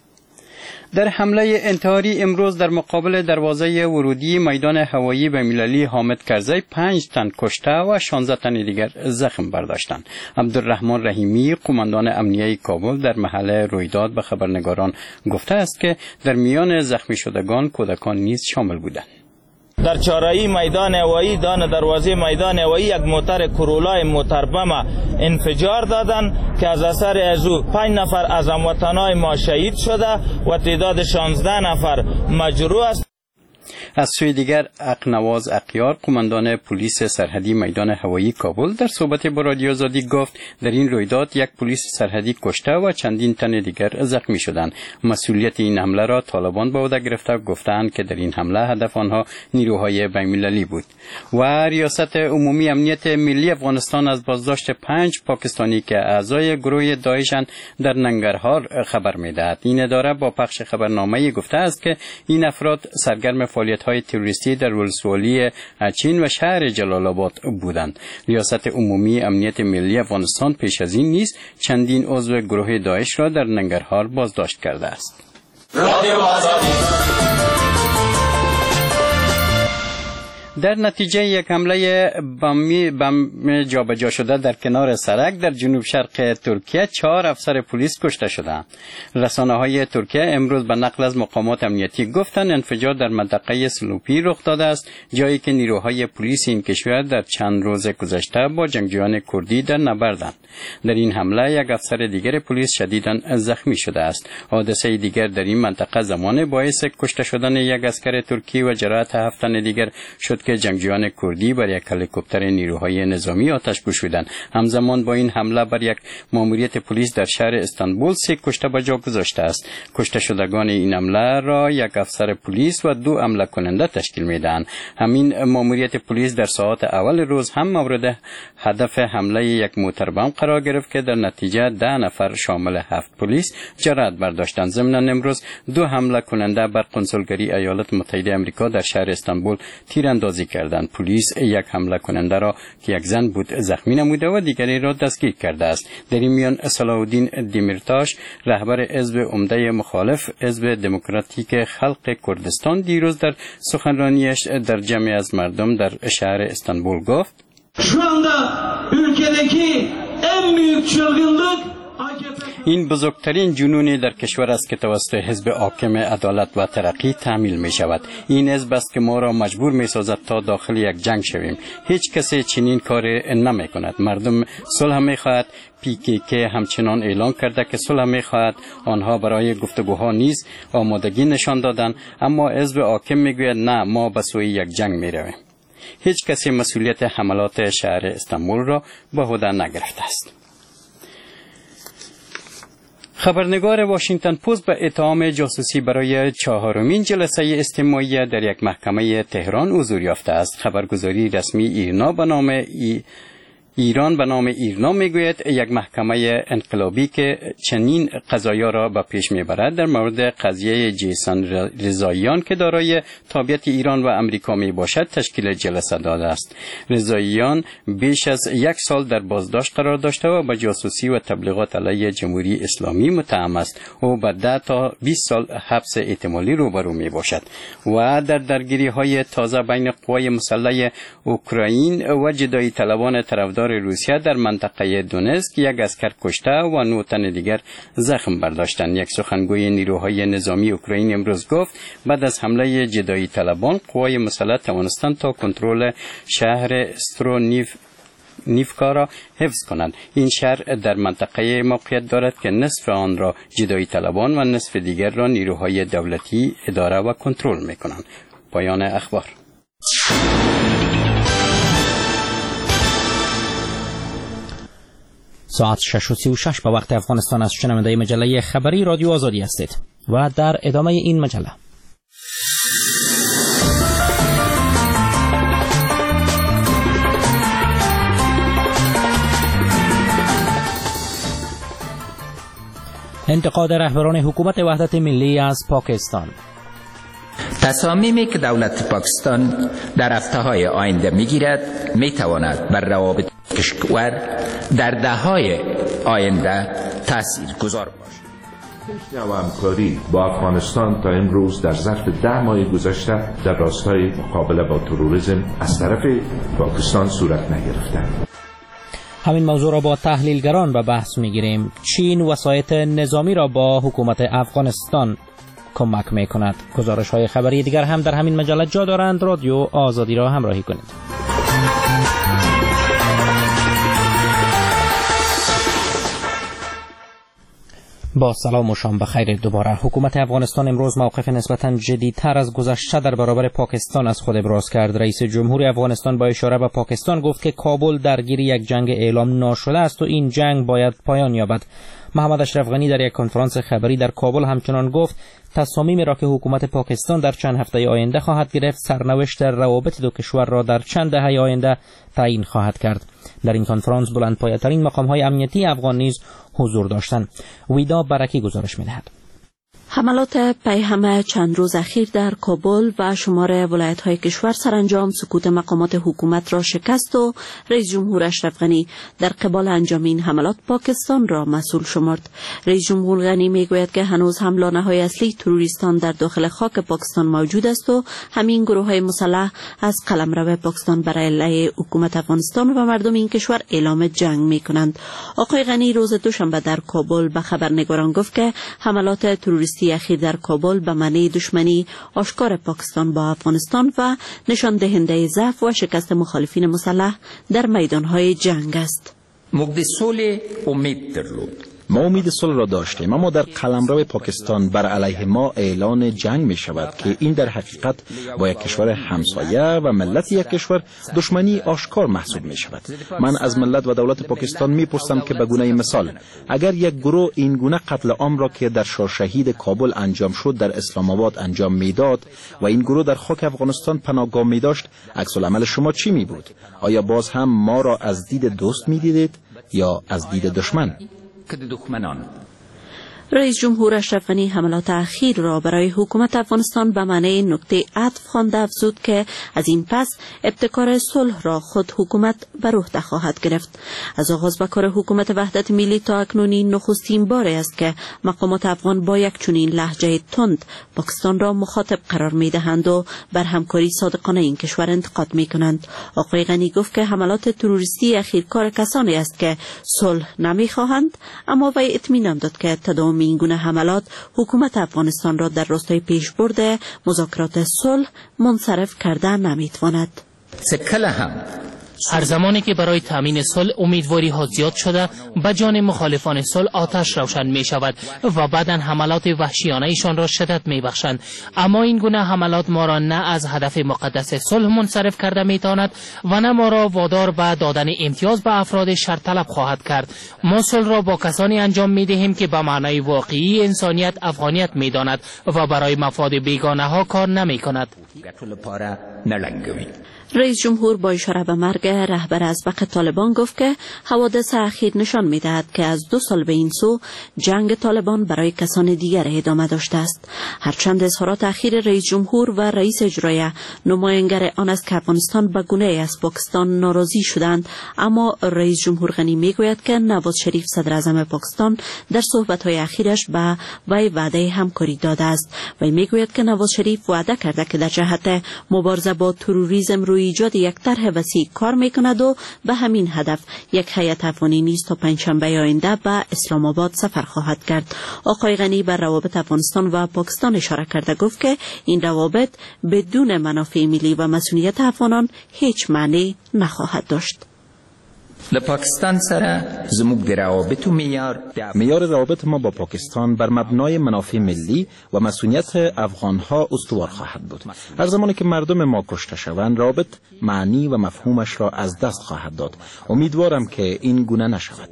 در حمله انتحاری امروز در مقابل دروازه ورودی میدان هوایی بین‌المللی حامد کرزی 5 تن کشته و 16 تن دیگر زخم برداشتند. عبدالرحمن رحیمی قماندان امنیه کابل در محل رویداد به خبرنگاران گفته است که در میان زخمی شدگان کودکان نیز شامل بودند. در چهارراهی میدان هوایی دان دروازه میدان هوایی یک موتر کرولا موتربم انفجار دادند که از اثر از او 5 نفر از هموطنان ما شهید شده و تعداد 16 نفر مجروح است. از سوی دیگر اقنواز اقیار قماندان پلیس سرحدی میدان هوایی کابل در صحبت با رادیو آزادی گفت در این رویداد یک پلیس سرحدی کشته و چندین تن دیگر زخمی شدند. مسئولیت این حمله را طالبان به عهده گرفته گفتند که در این حمله هدف آنها نیروهای بین‌المللی بود. و ریاست عمومی امنیت ملی افغانستان از بازداشت 5 پاکستانی که اعضای گروه داعشند در ننگرهار خبر می‌دهد. این اداره با پخش خبرنامه‌ای گفته است که این افراد سرگرم فعالیت‌های تروریستی در ولسوالی اچین و شهر جلال آباد بودند. ریاست عمومی امنیت ملی افغانستان پیش از این نیز چندین عضو گروه داعش را در ننگرهار بازداشت کرده است. در نتیجه یک حمله بم جابجا شده در کنار سرک در جنوب شرق ترکیه 4 افسر پلیس کشته شدند. رسانه‌های ترکیه امروز به نقل از مقامات امنیتی گفتند انفجار در منطقه سلوپی رخ داده است، جایی که نیروهای پلیس این کشور در چند روز گذشته با جنگجویان کردی در نبردند. در این حمله یک افسر دیگر پلیس شدیداً زخمی شده است. حادثه دیگر در این منطقه زمان باعث کشته شدن یک اسکر ترکی و جراحت 7 تن دیگر شد که جنگجویان کردی بر یک هلیکوپتر نیروهای نظامی آتش گشودند. همزمان با این حمله بر یک ماموریت پلیس در شهر استانبول 3 کشته به جا گذاشته است. کشته شدگان این حمله را یک افسر پلیس و 2 حمله کننده تشکیل میدهند. همین ماموریت پلیس در ساعات اول روز هم مورد هدف حمله یک موتر بم قرار گرفت که در نتیجه 10 نفر شامل 7 پلیس جراحت برداشتند. ضمناً امروز 2 حمله کننده بر قنسولگری ایالات متحده آمریکا در شهر استانبول تیراندازی کردند. پلیس یک حمله کننده را که یک زن بود زخمی نموده و دیگری را دستگیر کرده است. در این میان صلاح الدین دیمیرتاش رهبر حزب عمده مخالف حزب دموکراتیک خلق کردستان دیروز در سخنرانیش در جمعی از مردم در شهر استانبول گفت این بزرگترین جنونی در کشور است که توسط حزب حاکم عدالت و ترقی تعمیل می شود. این حزب است که ما را مجبور می سازد تا داخل یک جنگ شویم. هیچ کسی چنین کار نمی کند. مردم صلح می خواهد. PKK همچنان اعلان کرده که صلح می خواهد. آنها برای گفتگوها نیز آمادگی نشان دادند، اما حزب حاکم می گوید نه، ما به سوی یک جنگ می رویم. هیچ کسی مسئولیت حملات شهر استانبول را به عهده نگرفته است. خبرنگار واشنگتن پست به اتهام جاسوسی برای 4مین جلسه استماعی در یک محکمه تهران حضور یافته است. خبرگزاری رسمی ایران به نام ایرنا میگوید یک محکمه انقلابی که چنین قضایا را به پیش میبرد در مورد قضیه جیسن رضاییان که دارای تابعیت ایران و امریکا می باشد تشکیل جلسه داده است. رضاییان بیش از 1 سال در بازداشت قرار داشته و به جاسوسی و تبلیغات علیه جمهوری اسلامی متهم است. او به 10 تا 20 سال حبس احتمالی روبرو می باشد و در درگیری های تازه بین قوای مسلح اوکراین و جدایی طلبان طرفدار روسیه در منطقه دونتسک یک اسکر کشته و 9 تن دیگر زخم برداشتند. یک سخنگوی نیروهای نظامی اوکراین امروز گفت بعد از حمله جدایی طلبان قوای مسلح توانستند تا کنترل شهر استرونیفکا را حفظ کنند. این شهر در منطقه موقعیت دارد که نصف آن را جدایی طلبان و نصف دیگر را نیروهای دولتی اداره و کنترل می‌کنند. پایان اخبار. ساعت 6:36 به وقت افغانستان است. شنونده مجله خبری رادیو آزادی هستید و در ادامه این مجله انتقاد رهبران حکومت وحدت ملی از پاکستان. تصامیمی که دولت پاکستان در هفته‌های آینده می‌گیرد می‌تواند بر روابط کشور در دهه‌های آینده تاثیرگذار باشد. پیش‌رو همکاری با افغانستان تا امروز در ظرف 10 ماه گذشته در راستای مقابله با تروریسم از طرف پاکستان صورت نگرفته. همین موضوع را با تحلیلگران به بحث می‌گیریم. چین وسایط نظامی را با حکومت افغانستان کمک می‌کند. گزارش‌های خبری دیگر هم در همین مجله جا دارند. رادیو آزادی را همراهی کنید. با سلام و شام بخیر دوباره. حکومت افغانستان امروز موقف نسبتاً جدی‌تر از گذشته در برابر پاکستان از خود ابراز کرد. رئیس جمهور افغانستان با اشاره به پاکستان گفت که کابل درگیر یک جنگ اعلام ناشده است و این جنگ باید پایان یابد. محمد اشرف غنی در یک کنفرانس خبری در کابل همچنان گفت تصامیمی را که حکومت پاکستان در چند هفته آینده خواهد گرفت سرنوشت روابط دو کشور را در چند دهه آینده تعیین خواهد کرد. در این کنفرانس بلندپایه‌ترین مقام‌های امنیتی افغان نیز حضور داشتند. ویدا برکی گزارش می‌دهد. حملات پیهم چند روز اخیر در کابل و شمار ولایت‌های کشور سرانجام سکوت مقامات حکومت را شکست و رئیس جمهور اشرف غنی در قبال انجام این حملات پاکستان را مسئول شمرد. رئیس جمهور غنی میگوید که هنوز هم لانه‌های اصلی تروریستان در داخل خاک پاکستان موجود است و همین گروه‌های مسلح از قلمرو پاکستان برای علیه حکومت افغانستان و مردم این کشور اعلام جنگ می‌کنند. آقای غنی روز دوشنبه در کابل به خبرنگاران گفت که حملات تروریستی اخیر در کابل به معنی دشمنی آشکار پاکستان با افغانستان و نشان دهنده ضعف و شکست مخالفین مسلح در میدانهای جنگ است. ما امید صلح را داشتیم، اما در قلمرو پاکستان بر علیه ما اعلان جنگ می شود که این در حقیقت با یک کشور همسایه و ملت یک کشور دشمنی آشکار محسوب می شود. من از ملت و دولت پاکستان می پرسم که به گونه مثال اگر یک گروه این گونه قتل عام را که در شاهشهید کابل انجام شد در اسلام آباد انجام میداد و این گروه در خاک افغانستان پناهگاه می داشت، عکس العمل شما چی می بود؟ آیا باز هم ما را از دید دوست می دیدید یا از دید دشمن؟ رئیس جمهور اشرف غنی حملات اخیر را برای حکومت افغانستان به معنی نکته عطف خوانده افزود که از این پس ابتکار صلح را خود حکومت بر عهده خواهد گرفت. از آغاز به کار حکومت وحدت ملی تا اکنون نخستین بار است که مقامات افغان با یک چنین لهجه تند پاکستان را مخاطب قرار می‌دهند و بر همکاری صادقانه این کشور انتقاد می‌کنند. آقای غنی گفت که حملات تروریستی اخیر کار کسانی است که صلح نمی‌خواهند، اما وی اطمینان داد که تداوم این گونه حملات حکومت افغانستان را در راستای پیشبرد مذاکرات صلح منصرف کرده نمی‌تواند. هر زمانی که برای تامین صلح امیدواری ها زیاد شده، به جان مخالفان صلح آتش روشن می شود و بعداً حملات وحشیانه ایشان را شدت می بخشند. اما این گونه حملات ما را نه از هدف مقدس صلح منصرف کرده می تواند و نه ما را وادار به دادن امتیاز به افراد شرط طلب خواهد کرد. ما صلح را با کسانی انجام می دهیم که به معنای واقعی انسانیت افغانیت می داند و برای مفاد بیگانه ها کار نمی کند. رئیس جمهور با اشاره به مرگ رهبر ازبق طالبان گفت که حوادث اخیر نشان می‌دهد که از 2 سال به این سو جنگ طالبان برای کسان دیگر ادامه داشته است. هرچند اظهارات اخیر رئیس جمهور و رئیس اجرایی نمایانگر آن است که افغانستان به گونه‌ای از پاکستان ناراضی شدند، اما رئیس جمهور غنی میگوید که نواز شریف صدر اعظم پاکستان در صحبت‌های اخیرش به وی وعده همکاری داده است. وی میگوید که نواز شریف وعده کرده که در جهت مبارزه با تروریسم روی ایجاد یک طرح وسیع کار میکند و به همین هدف یک هیئت افغانی نیز تا پنجشنبه آینده به اسلام آباد سفر خواهد کرد. آقای غنی بر روابط افغانستان و پاکستان اشاره کرده گفت که این روابط بدون منافع ملی و مسئولیت افغانان هیچ معنی نخواهد داشت. پاکستان سره زموږ د روابط معیار روابط ما با پاکستان بر مبنای منافع ملی و مسئولیت افغانها استوار خواهد بود. هر زمانی که مردم ما کشته شوند، روابط معنی و مفهومش را از دست خواهد داد. امیدوارم که این گونه نشود.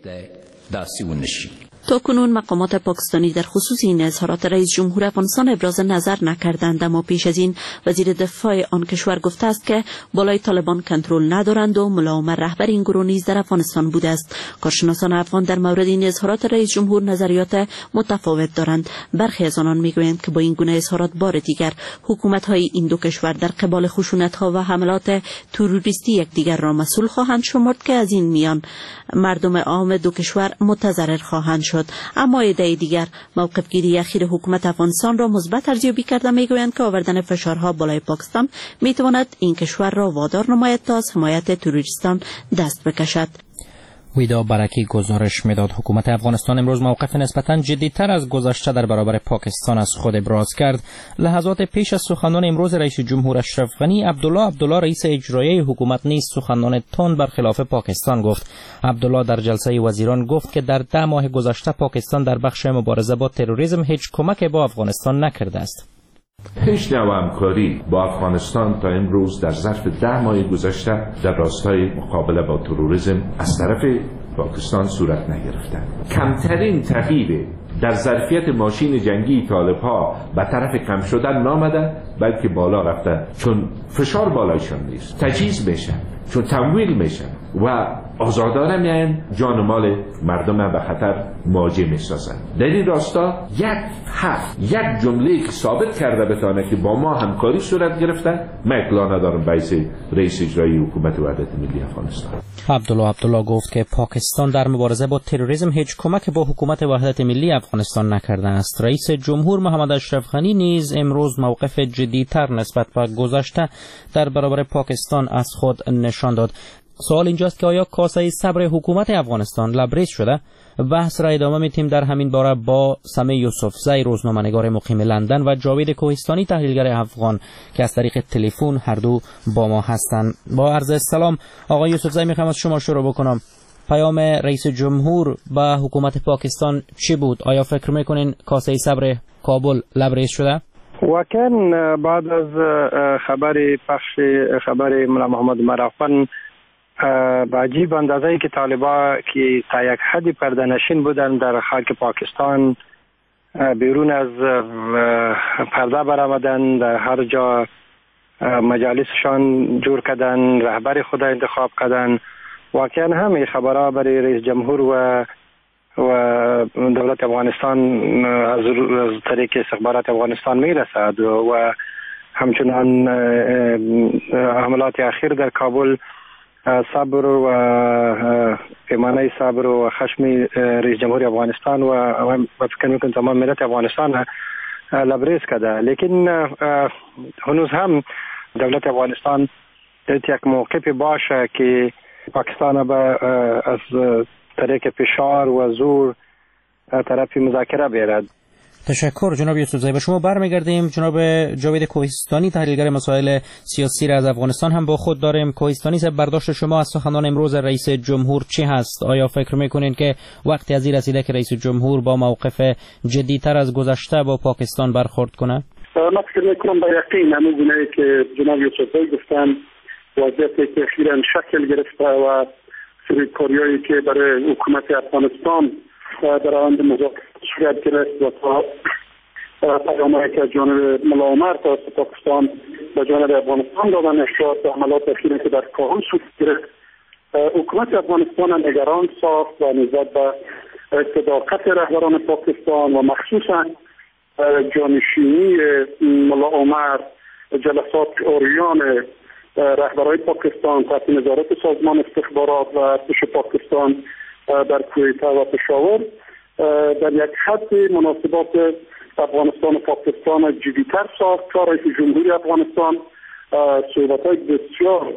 تاکنون مقامات پاکستانی در خصوص این اظهارات رئیس جمهور افغانستان ابراز نظر نکردند، اما پیش از این وزیر دفاع آن کشور گفته است که بالای طالبان کنترل ندارند و ملا عمر رهبر این گروه نیز در افغانستان بوده است. کارشناسان افغان در مورد این اظهارات رئیس جمهور نظریات متفاوت دارند. برخی از آنان میگویند که با این گونه اظهارات بار دیگر حکومت‌های این دو کشور در قبال خشونت‌ها و حملات تروریستی یکدیگر را مسئول خواهند شمرد که از این میان مردم عام دو کشور متضرر خواهند شد. اما ایده دیگر موقف گیری اخیر حکومت افغانستان را مثبت ارزیابی کرده میگویند که آوردن فشارها بالای پاکستان میتواند این کشور را وادار نماید تا از حمایت تروریستان دست بکشد. ویدا برکی گزارش میداد حکومت افغانستان امروز موقف نسبتاً جدی‌تر از گذشته در برابر پاکستان از خود ابراز کرد. لحظات پیش از سخنان امروز رئیس جمهور اشرف غنی، عبدالله رئیس اجرایی حکومت نیز سخنان تند برخلاف پاکستان گفت. عبدالله در جلسه وزیران گفت که در 10 ماه گذشته پاکستان در بخش مبارزه با تروریسم هیچ کمک با افغانستان نکرده است. هیچ نوع همکاری با افغانستان تا امروز در ظرف 10 ماه گذشته در راستای مقابله با تروریسم از طرف پاکستان صورت نگرفته. کمترین تغییر در ظرفیت ماشین جنگی طالب‌ها به طرف کم شدن نامده، بلکه بالا رفته، چون فشار بالایشان نیست، تجهیز میشن، چون تمویل میشن و آزادانه میاین جان و مال مردم به خطر مواجه میسازن. در این راستا یک جمله که ثابت کرده بتانه که با ما همکاری صورت گرفته، من اطلاع ندارم بیس رئیس اجرایی حکومت وحدت ملی افغانستان. عبدالله گفت که پاکستان در مبارزه با تروریسم هیچ کمک با حکومت وحدت ملی افغانستان نکرده است. رئیس جمهور محمد اشرف غنی نیز امروز موقف جدی‌تر نسبت به گذشته در برابر پاکستان از خود نشان داد. سوال اینجاست که آیا کاسه صبر حکومت افغانستان لبریز شده؟ بحث را ادامه می‌دیم در همین باره با سمی یوسفزی، روزنامه‌نگار مقیم لندن، و جاوید کوهستانی، تحلیلگر افغان که از طریق تلفن هر دو با ما هستند. با عرض سلام آقای یوسفزی، می‌خوام از شما شروع بکنم. پیام رئیس جمهور به حکومت پاکستان چی بود؟ آیا فکر می‌کنین کاسه صبر کابل لبریز شده؟ واقعا بعد از خبر ملا محمد مرافان با عجیب اندازه‌ای که طالبان که تا یک حدی پرده‌نشین بودن در خاک پاکستان بیرون از پرده برآمدن، در هر جا مجالسشان جور کردن، رهبر خود انتخاب کردن. واقعا همه خبرها برای رئیس جمهور و دولت افغانستان از طریق استخبارات افغانستان میرسد و همچنان حملات اخیر در کابل صبر و پیمانه صبر و خشم رئیس جمهور افغانستان و فکر میکنم تمام ملت افغانستان لبریز کرده. لیکن هنوز هم دولت افغانستان یک موقف باشه که پاکستان از طریق فشار و زور طرف مذاکره بیارد. تشکر جناب یوسفزی. به شما برمیگردیم. جناب جاوید کوهستانی، تحلیلگر مسائل سیاسی را از افغانستان هم با خود داریم. کوهستانی صاحب، برداشت شما از سخنان امروز رئیس جمهور چی هست؟ آیا فکر میکنین که وقتی از این رسیده که رئیس جمهور با موقف جدی‌تر از گذشته با پاکستان برخورد کنه؟ من فکر میکنم به یقین همون گونه‌ای که جناب یوسفزی گفتن، وضعیتی که اخیراً شکل گرفته و سری کاریایی که برای حکومت افغانستان در روند مذاکرات صورت گرفت و تا پیامایی که از جانب ملا عمر توسط پاکستان به جانب افغانستان دادن نشد و حملات اخیری که در کابل صورت گرفت، حکومت افغانستان نگران ساخت و نسبت به صداقت رهبران پاکستان و مخصوصا جانشینی ملا عمر، جلسات اوریان رهبران پاکستان تحت نظارت سازمان استخبارات و ارتش پاکستان در کویت و پشاور در یک حد مناسبات افغانستان و پاکستان جدی‌تر ساخت تا رئیس جمهوری افغانستان صحبت‌های بسیار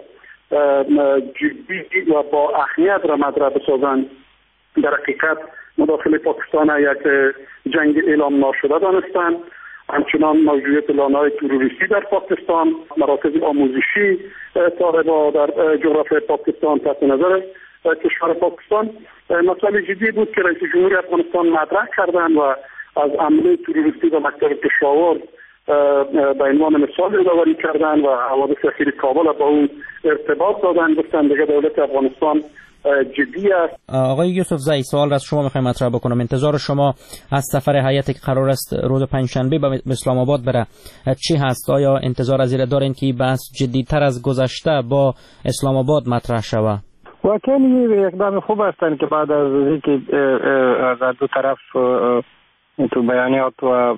جدی و با اهمیت را مطرح بسازند. در حقیقت مداخله پاکستان یک جنگ اعلام ناشده دانستند. همچنان موجودیت لانه‌های تروریستی در پاکستان، مراکز آموزشی طالبان در جغرافیای پاکستان تحت نظر کشور پاکستان مسئله جدی بود که رئیس جمهوری افغانستان مطرح کردند و از عمله تروریستی و مکتب پشاور به عنوان مثال یادآوری کردند و حوادث اخیر کابل با اون ارتباط دادند. گفتند دیگه دولت افغانستان جدی است. آقای یوسفزی، سوال را از شما میخوایم مطرح بکنم. انتظار شما از سفر هیئتی که قرار است روز پنجشنبه به اسلام آباد بره چی هست؟ آیا انتظار از این دارین که بحث جدی‌تر از گذشته با اسلام آباد مطرح شود؟ واقعا اقدام خوب هستند که بعد از اینکه از دو طرف تو بیانیات و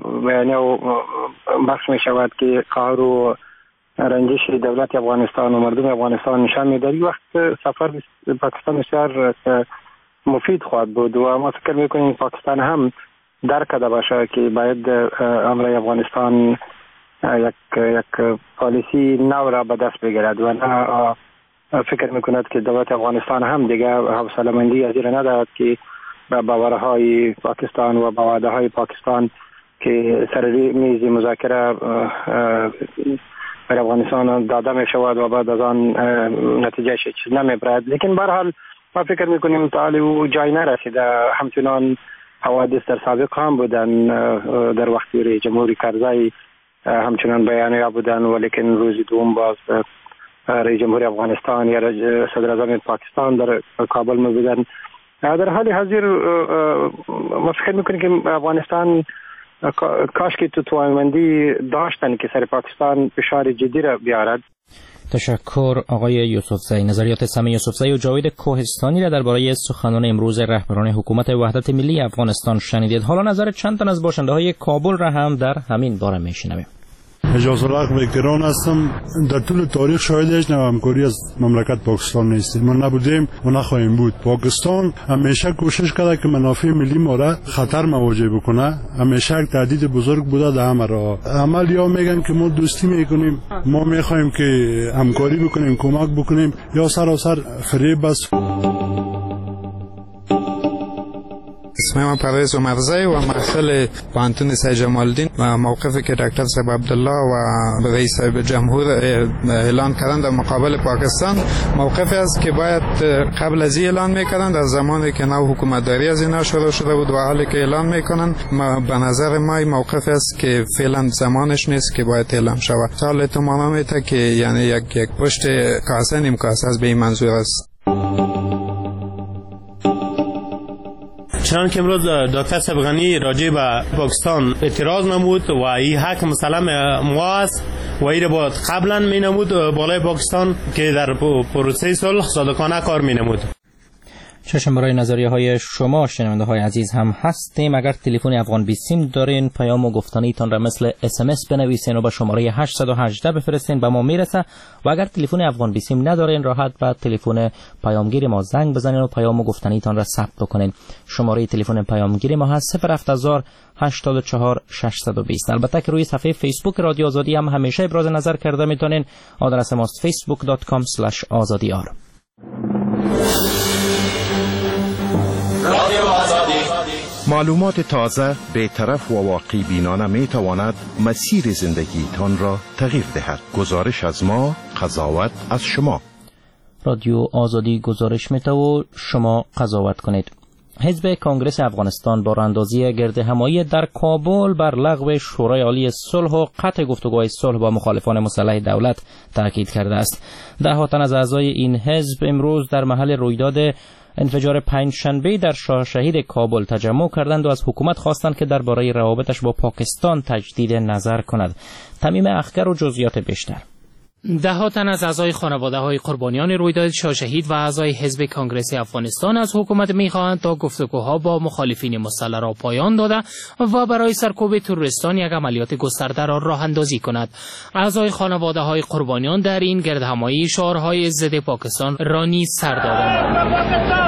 بحث می شود که قهر و رنجش دولت افغانستان و مردم افغانستان نشان می‌دهد، وقت سفر پاکستان بسیار مفید خواهد بود و ما فکر می‌کنیم پاکستان هم درک کرده باشه که باید امر افغانستان یک پالیسی نو را به دست بگیرد و نه فکر می‌کند که دولت افغانستان هم دیگه حوصله‌مندی از این ندارد که به باورهای پاکستان و به وعده‌های پاکستان که سر میز مذاکره برای افغانستان داده می شود و بعد از آن نتیجه چیز نمی برد. لیکن به هر حال ما فکر میکنیم تا حالی جای نرسیده. همچنان حوادث در سابق هم بودن، در وقت رئیس جمهوری کرزی همچنان بیانیه بودن، ولیکن روز دوم باز رئیس جمهوری افغانستان یا صدر اعظم پاکستان در کابل می بودن. در حال حاضر ما فکر میکنیم که افغانستان کاش که تو توانمندی داشتن که سر پاکستان فشار جدی را بیارد. تشکر آقای یوسفزئی. نظریات سمی یوسفزئی و جاوید کوهستانی را درباره سخنان امروز رهبران حکومت وحدت ملی افغانستان شنیدید. حالا نظر چند تن از باشنده‌های کابل را هم در همین باره میشنویم. اجاز الحق وکتران هستم. در طول تاریخ شاهد هیچ نوع همکاری از مملکت پاکستان نیستیم. ما نبودیم و نخواهیم بود. پاکستان همیشه کوشش کرده که منافع ملی ما را خطر مواجه بکنه. همیشه یک تهدید بزرگ بوده در همه راه. عمل یا میگن که ما دوستی میکنیم، ما میخوایم که همکاری بکنیم، کمک بکنیم، یا سراسر فریب است. اسم من پرویز عمرزی و محصل پانتون سید جمال الدین و موقفی که دکتر صاحب عبدالله و رئیس جمهور اعلان کردن در مقابل پاکستان موقفی است که باید قبل از اعلان میکردن، در زمانی که نو حکومتداری از اینا شروع شده بود و حالی که اعلان میکنن به نظر ما موقفی است که فعلا زمانش نیست که باید اعلان شود. حال تو مانامیته که یعنی یک پشت کاسه نیم کاسه از به این منظور است. چنان که امروز دکتر صبغانی راجع به پاکستان اعتراض نمود و این حق مسلم ما است و این را باید قبلا می نمود بالای پاکستان که در پروسه صلح صادقانه کار می نمود. چشم برای نظریه های شما شنونده های عزیز هم هستیم. اگر تلفن افغان 20 دارین پیام و گفتنی تان را مثل SMS بنویسین و به شماره 818 بفرستین به ما میرسه، و اگر تلفن افغان 20 ندارین راحت به تلفن پیامگیر ما زنگ بزنین و پیام و گفتنی تان را ثبت بکنین. شماره تلفن پیامگیر ما هست 070 84 620. البته که روی صفحه فیسبوک رادیو آزادی هم همیشه ابراز نظر کرده میتونین. آدرس ماست facebook.com/azadiar. معلومات تازه، بی‌طرف و واقعی بینانه می تواند مسیر زندگی تان را تغییر دهد. گزارش از ما، قضاوت از شما. رادیو آزادی گزارش میده و شما قضاوت کنید. حزب کنگره افغانستان با راهاندازی گردهمایی در کابل بر لغو شورای عالی صلح و قطع گفتگوهای صلح با مخالفان مسلح دولت تاکید کرده است. ده تن از اعضای این حزب امروز در محل رویداد انفجار پنجشنبه در شاه شهید کابل تجمع کردند و از حکومت خواستند که درباره روابطش با پاکستان تجدید نظر کند. تمیم اخگر و جزئیات بیشتر. ده تن از اعضای خانواده‌های قربانیان رویداد شاه شهید و اعضای حزب کنگره افغانستان از حکومت می‌خواهند تا گفتگوها با مخالفین مسلح را پایان داده و برای سرکوب تروریستان یک عملیات گسترده را راه‌اندازی کند. اعضای خانواده‌های قربانیان در این گردهمایی شعارهای ضد پاکستان را نیز سر دادند.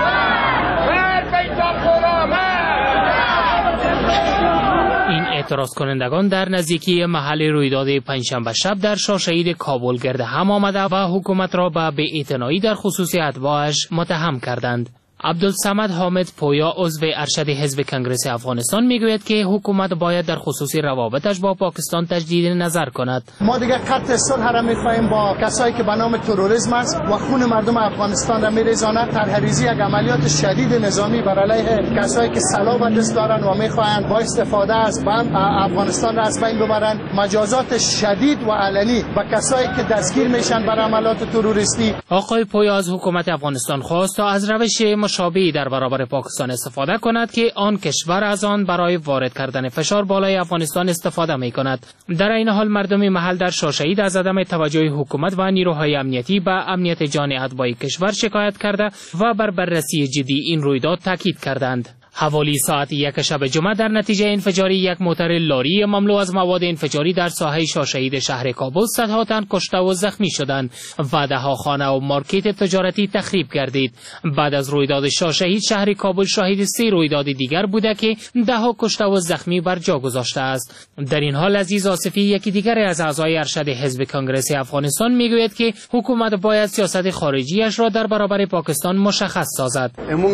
اعتراض کنندگان در نزدیکی محل رویداد پنجشنبه شب در شاه شهید کابل گرد هم آمده و حکومت را به بی‌اعتنایی در خصوص اتباعش متهم کردند. عبدالصمد حامد پویا عضو ارشد حزب کنگره افغانستان میگوید که حکومت باید در خصوص روابطش با پاکستان تجدید نظر کند. ما دیگه قطع صلح را می‌خواهیم با کسایی که به نام تروریسم است و خون مردم افغانستان را می‌ریزاند. طرح‌ریزی یک عملیات شدید نظامی بر علیه کسایی که سلاح به دست دارند و می‌خواهند با استفاده از بم افغانستان را از بین ببرند. مجازات شدید و علنی به کسایی که دستگیر میشن بر عملیات تروریستی. آقای پویا از حکومت افغانستان خواست تا از روش مشابهی در برابر پاکستان استفاده کند که آن کشور از آن برای وارد کردن فشار بالای افغانستان استفاده می کند. در این حال مردم محل در شاه شهید از عدم توجه حکومت و نیروهای امنیتی به امنیت جان اتباع کشور شکایت کرده و بر بررسی جدی این رویداد تاکید کردند. حوالی ساعت 1 شب جمعه در نتیجه انفجاری یک موتر لاری مملو از مواد انفجاری در ساحه شاه شهید شهر کابل صدها تن کشته و زخمی شدند و دهها خانه و مارکت تجارتی تخریب گردید. بعد از رویداد شاه شهید شهر کابل شاهد 3 رویداد دیگر بوده که دهها کشته و زخمی بر جا گذاشته است. در این حال عزیز آصفی یکی دیگر از اعضای ارشد حزب کنگره افغانستان میگوید که حکومت باید سیاست خارجیش را در برابر پاکستان مشخص سازد.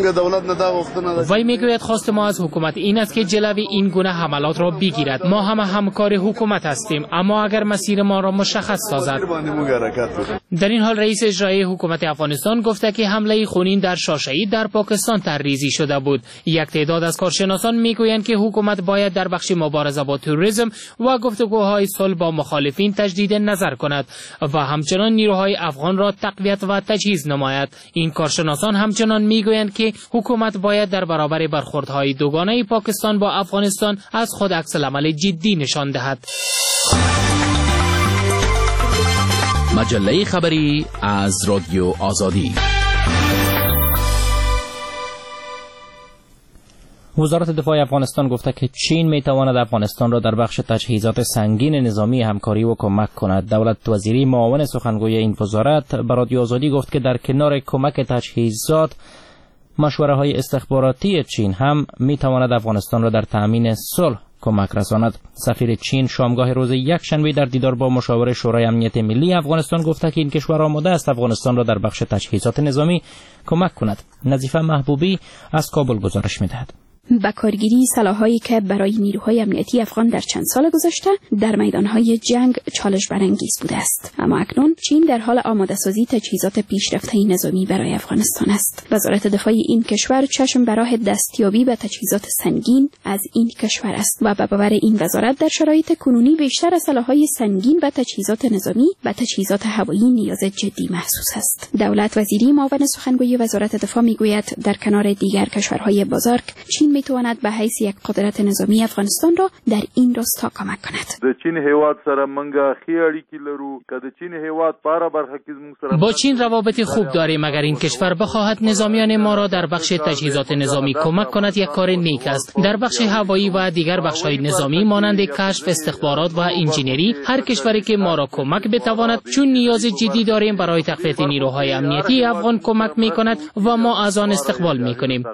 وی میگوید خواست ما از حکومت این است که جلوی این گونه حملات را بگیرد. ما هم همکار حکومت هستیم، اما اگر مسیر ما را مشخص سازد. در این حال رئیس اجرایی حکومت افغانستان گفته که حمله خونین در شاه شهید در پاکستان طرح‌ریزی شده بود. یک تعداد از کارشناسان میگویند که حکومت باید در بخش مبارزه با تروریسم و گفتگوهای صلح با مخالفین تجدید نظر کند و همچنان نیروهای افغان را تقویت و تجهیز نماید. این کارشناسان همچنان میگویند که حکومت باید در برابر برخوردهای دوگانه پاکستان با افغانستان از خود عکس العمل جدی نشان دهد. مجله خبری از رادیو آزادی. وزارت دفاع افغانستان گفته که چین میتواند افغانستان را در بخش تجهیزات سنگین نظامی همکاری و کمک کند. دولت وزیری معاون سخنگوی این وزارت به رادیو آزادی گفت که در کنار کمک تجهیزات، مشوره های استخباراتی چین هم میتواند افغانستان را در تأمین صلح کمک رساند. سفیر چین شامگاه روز یکشنبه در دیدار با مشاور شورای امنیت ملی افغانستان گفته که این کشور آماده است افغانستان را در بخش تجهیزات نظامی کمک کند. نظیفه محبوبی از کابل گزارش می‌دهد. با کارگیری سلاح‌هایی که برای نیروهای امنیتی افغان در چند سال گذشته در میدان‌های جنگ چالش برانگیز بوده است، اما اکنون چین در حال آماده‌سازی تجهیزات پیشرفته نظامی برای افغانستان است. وزارت دفاع این کشور چشم به راه دستیابی به تجهیزات سنگین از این کشور است و به باور این وزارت در شرایط کنونی بیشتر سلاح‌های سنگین و تجهیزات نظامی و تجهیزات هوایی نیاز جدی محسوس است. دولت وزیری معاون سخنگوی وزارت دفاع میگوید در کنار دیگر کشورهای بزرگ، چین میتواند به حیث یک قدرت نظامی افغانستان را در این راستا کمک کند. با چین روابط خوب داریم. اگر این کشور بخواهد نظامیان ما را در بخش تجهیزات نظامی کمک کند یک کار نیک است. در بخش هوایی و دیگر بخش‌های نظامی مانند کشف، استخبارات و انجینری، هر کشوری که ما را کمک بتواند، چون نیاز جدی داریم برای تقویت نیروهای امنیتی افغان کمک میکند و ما از آن استقبال میکنیم.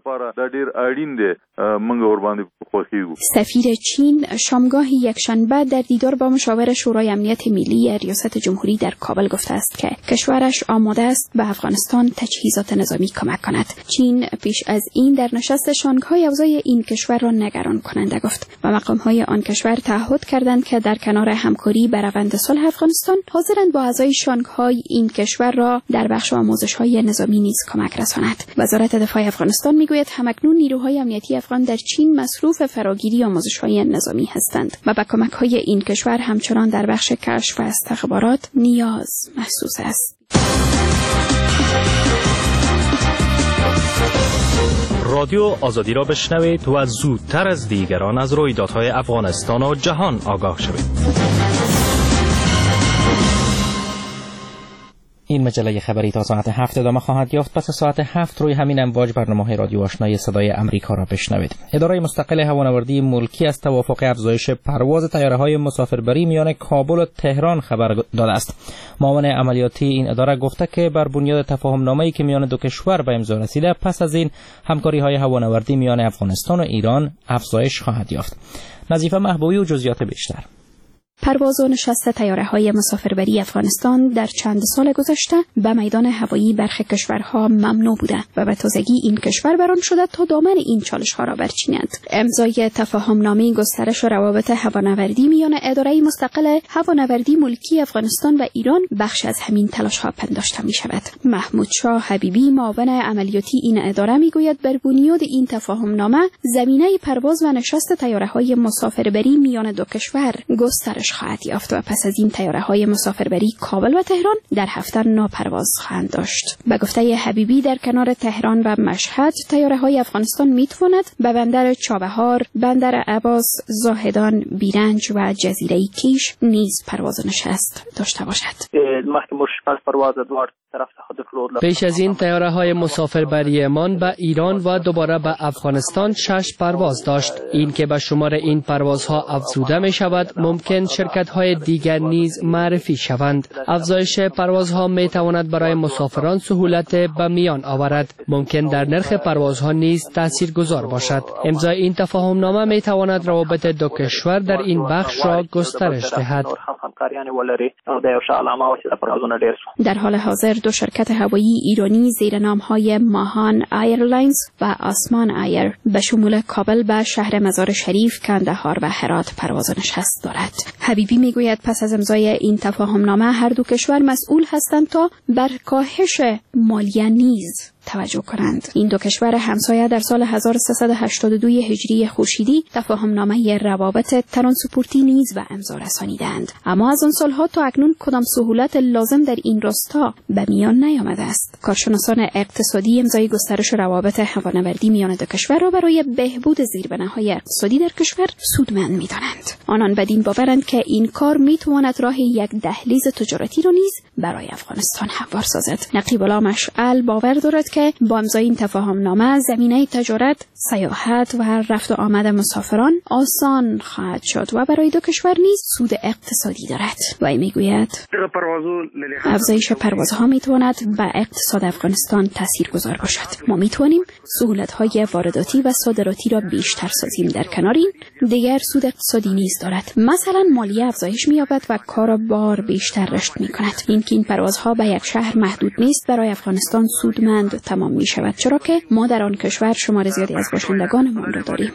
سفیر چین شامگاه یکشنبه در دیدار با مشاور شورای امنیت ملی ریاست جمهوری در کابل گفته است که کشورش آماده است به افغانستان تجهیزات نظامی کمک کند. چین پیش از این در نشست شانگهای اوضاع این کشور را نگران کننده گفت و مقامهای آن کشور تعهد کردند که در کنار همکاری بر روند صلح افغانستان حاضرند با اعضای شانگهای این کشور را در بخش آموزش‌های نظامی نیز کمک رساند. وزارت دفاع افغانستان میگوید همکنون نیروهای امنیتی افغان در چین مصروف فراگیری آموزش‌های نظامی هستند و با کمک‌های این کشور همچنان در بخش کشف و استخبارات نیاز محسوس است. رادیو آزادی را بشنوید و زودتر از دیگران از رویدادهای افغانستان و جهان آگاه شوید. این مجله خبری تا ساعت 7 ادامه خواهد یافت. پس ساعت 7 روی همین امواج برنامه رادیو آشنای صدای امریکا را بشنوید. اداره مستقل هوانوردی ملکی از توافق افزایش پرواز طیاره‌های مسافربری میان کابل و تهران خبر داده است. معاون عملیاتی این اداره گفته که بر بنیاد تفاهم‌نامه‌ای که میان دو کشور به امضا رسیده، پس از این همکاری‌های هوانوردی میان افغانستان و ایران افزایش خواهد یافت. نظیفه محبوبی و جزئیات بیشتر. پرواز و نشست طیاره‌های مسافربری افغانستان در چند سال گذشته به میدان هوایی برخی کشورها ممنوع بوده و به تازگی این کشور بران شده تا دامن این چالش‌ها را برچینند. امضای تفاهم‌نامه گسترش روابط هوانوردی میان اداره مستقل هوانوردی ملکی افغانستان و ایران بخش از همین تلاش‌ها پنداشته می‌شود. محمود شاه حبیبی معاون عملیاتی این اداره میگوید بر بنیاد این تفاهم‌نامه زمینه پرواز و نشست طیاره‌های مسافربری میان دو کشور گسترش خواهد یافت و پس از این طیاره‌های مسافربری کابل و تهران در هفته ناپرواز خواهند داشت. به گفته حبیبی در کنار تهران و مشهد طیاره‌های افغانستان میتواند به بندر چابهار، بندر عباس، زاهدان، بیرنج و جزیره کیش نیز پرواز و نشست داشته باشد. پیش از این طیاره‌های مسافربریمان به ایران و دوباره به افغانستان 6 پرواز داشت. این که به شمار این پروازها افزوده می شود، ممکن شرکت‌های دیگر نیز معرفی شوند. افزایش پروازها می تواند برای مسافران سهولت به میان آورد. ممکن در نرخ پروازها نیز تاثیرگذار باشد. امضای این تفاهمنامه می تواند روابط دو کشور در این بخش را گسترش دهد. در حال حاضر دو شرکت هوایی ایرانی زیر نام‌های ماهان ایرلاینز و آسمان ایر به شمول کابل به شهر مزار شریف، کندهار و هرات پرواز و نشست دارد. حبیبی میگوید پس از امضای این تفاهمنامه هر دو کشور مسئول هستند تا بر کاهش مالیه نیز توجه کنند. این دو کشور همسایه در سال 1382 هجری خورشیدی تفاهمنامه روابط ترانسپورتی نیز به امضا رسانیدند، اما از آن سالها تا اکنون کدام سهولت لازم در این راستا به میان نیامده است. کارشناسان اقتصادی امضای گسترش روابط هوانوردی میان دو کشور را برای بهبود زیربناهای اقتصادی در کشور سودمند می‌دانند. آنان بدین باورند که این کار میتواند راه یک دهلیز تجارتی را نیز برای افغانستان هموار سازد. نقیب الله مشعل باور دارد که با امضای این تفاهمنامه زمینه تجارت، سیاحت و رفت و آمد مسافران آسان خواهد شد و برای دو کشور نیز سود اقتصادی دارد. و میگوید افزایش پروازها میتواند به اقتصاد افغانستان تاثیرگذار باشد. ما میتوانیم سهولت‌های وارداتی و صادراتی را بیشتر سازیم. در کنار این دیگر سود اقتصادی نیز دارد. مثلا مالیه افزایش می‌یابد و کاروبار بیشتر رشد می‌کند. اینکه این پروازها به یک شهر محدود نیست برای افغانستان سودمند تمام می‌شود، چرا که ما در آن کشور شمار زیادی از باشندگانمان را داریم.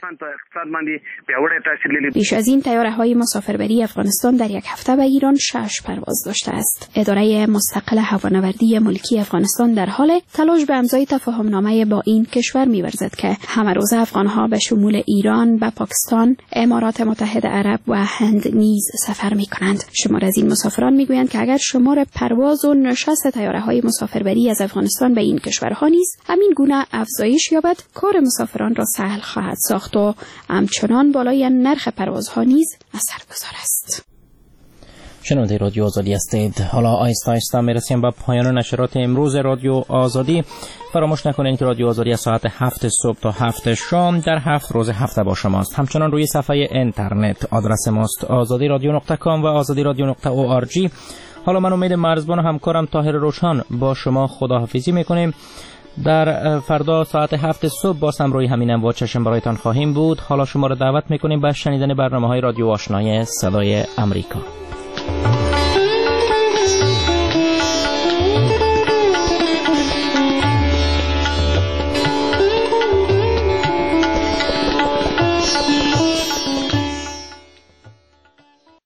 بیش از این طیاره‌های مسافربری افغانستان در یک هفته به ایران 6 پرواز داشته است. اداره مستقل هوانوردی ملکی افغانستان در حال تلاش به امضای تفاهمنامه با این کشور می‌ورزد که همه روز افغان‌ها به شمول ایران، به پاکستان، امارات متحده عرب و هند نیز سفر می‌کنند. شمار از این مسافران می‌گویند که اگر شمار پرواز و نشست طیاره‌های مسافربری از افغانستان به این کشورها نیز همین گونه افزایش یابد، کار مسافران را سهل خواهد ساخت و همچنان بالای نرخ پروازها نیز اثرگذار است. شنونده رادیو آزادی هستید. حالا آهسته آهسته میرسیم به پایان نشرات امروز رادیو آزادی. فراموش نکنید که رادیو آزادی از ساعت 7 صبح تا 7 شام در 7 روز هفته با شماست. همچنان روی صفحه اینترنت آدرس ماست azadiradio.com و azadiradio.org. حالا من امید مرزبان و همکارم طاهر روشن با شما خداحافظی میکنیم. در فردا ساعت 7 صبح باز هم روی همین امواج چشم برایتان خواهیم بود. حالا شما را دعوت میکنیم به شنیدن برنامه‌های رادیو آشنای صدای امریکا.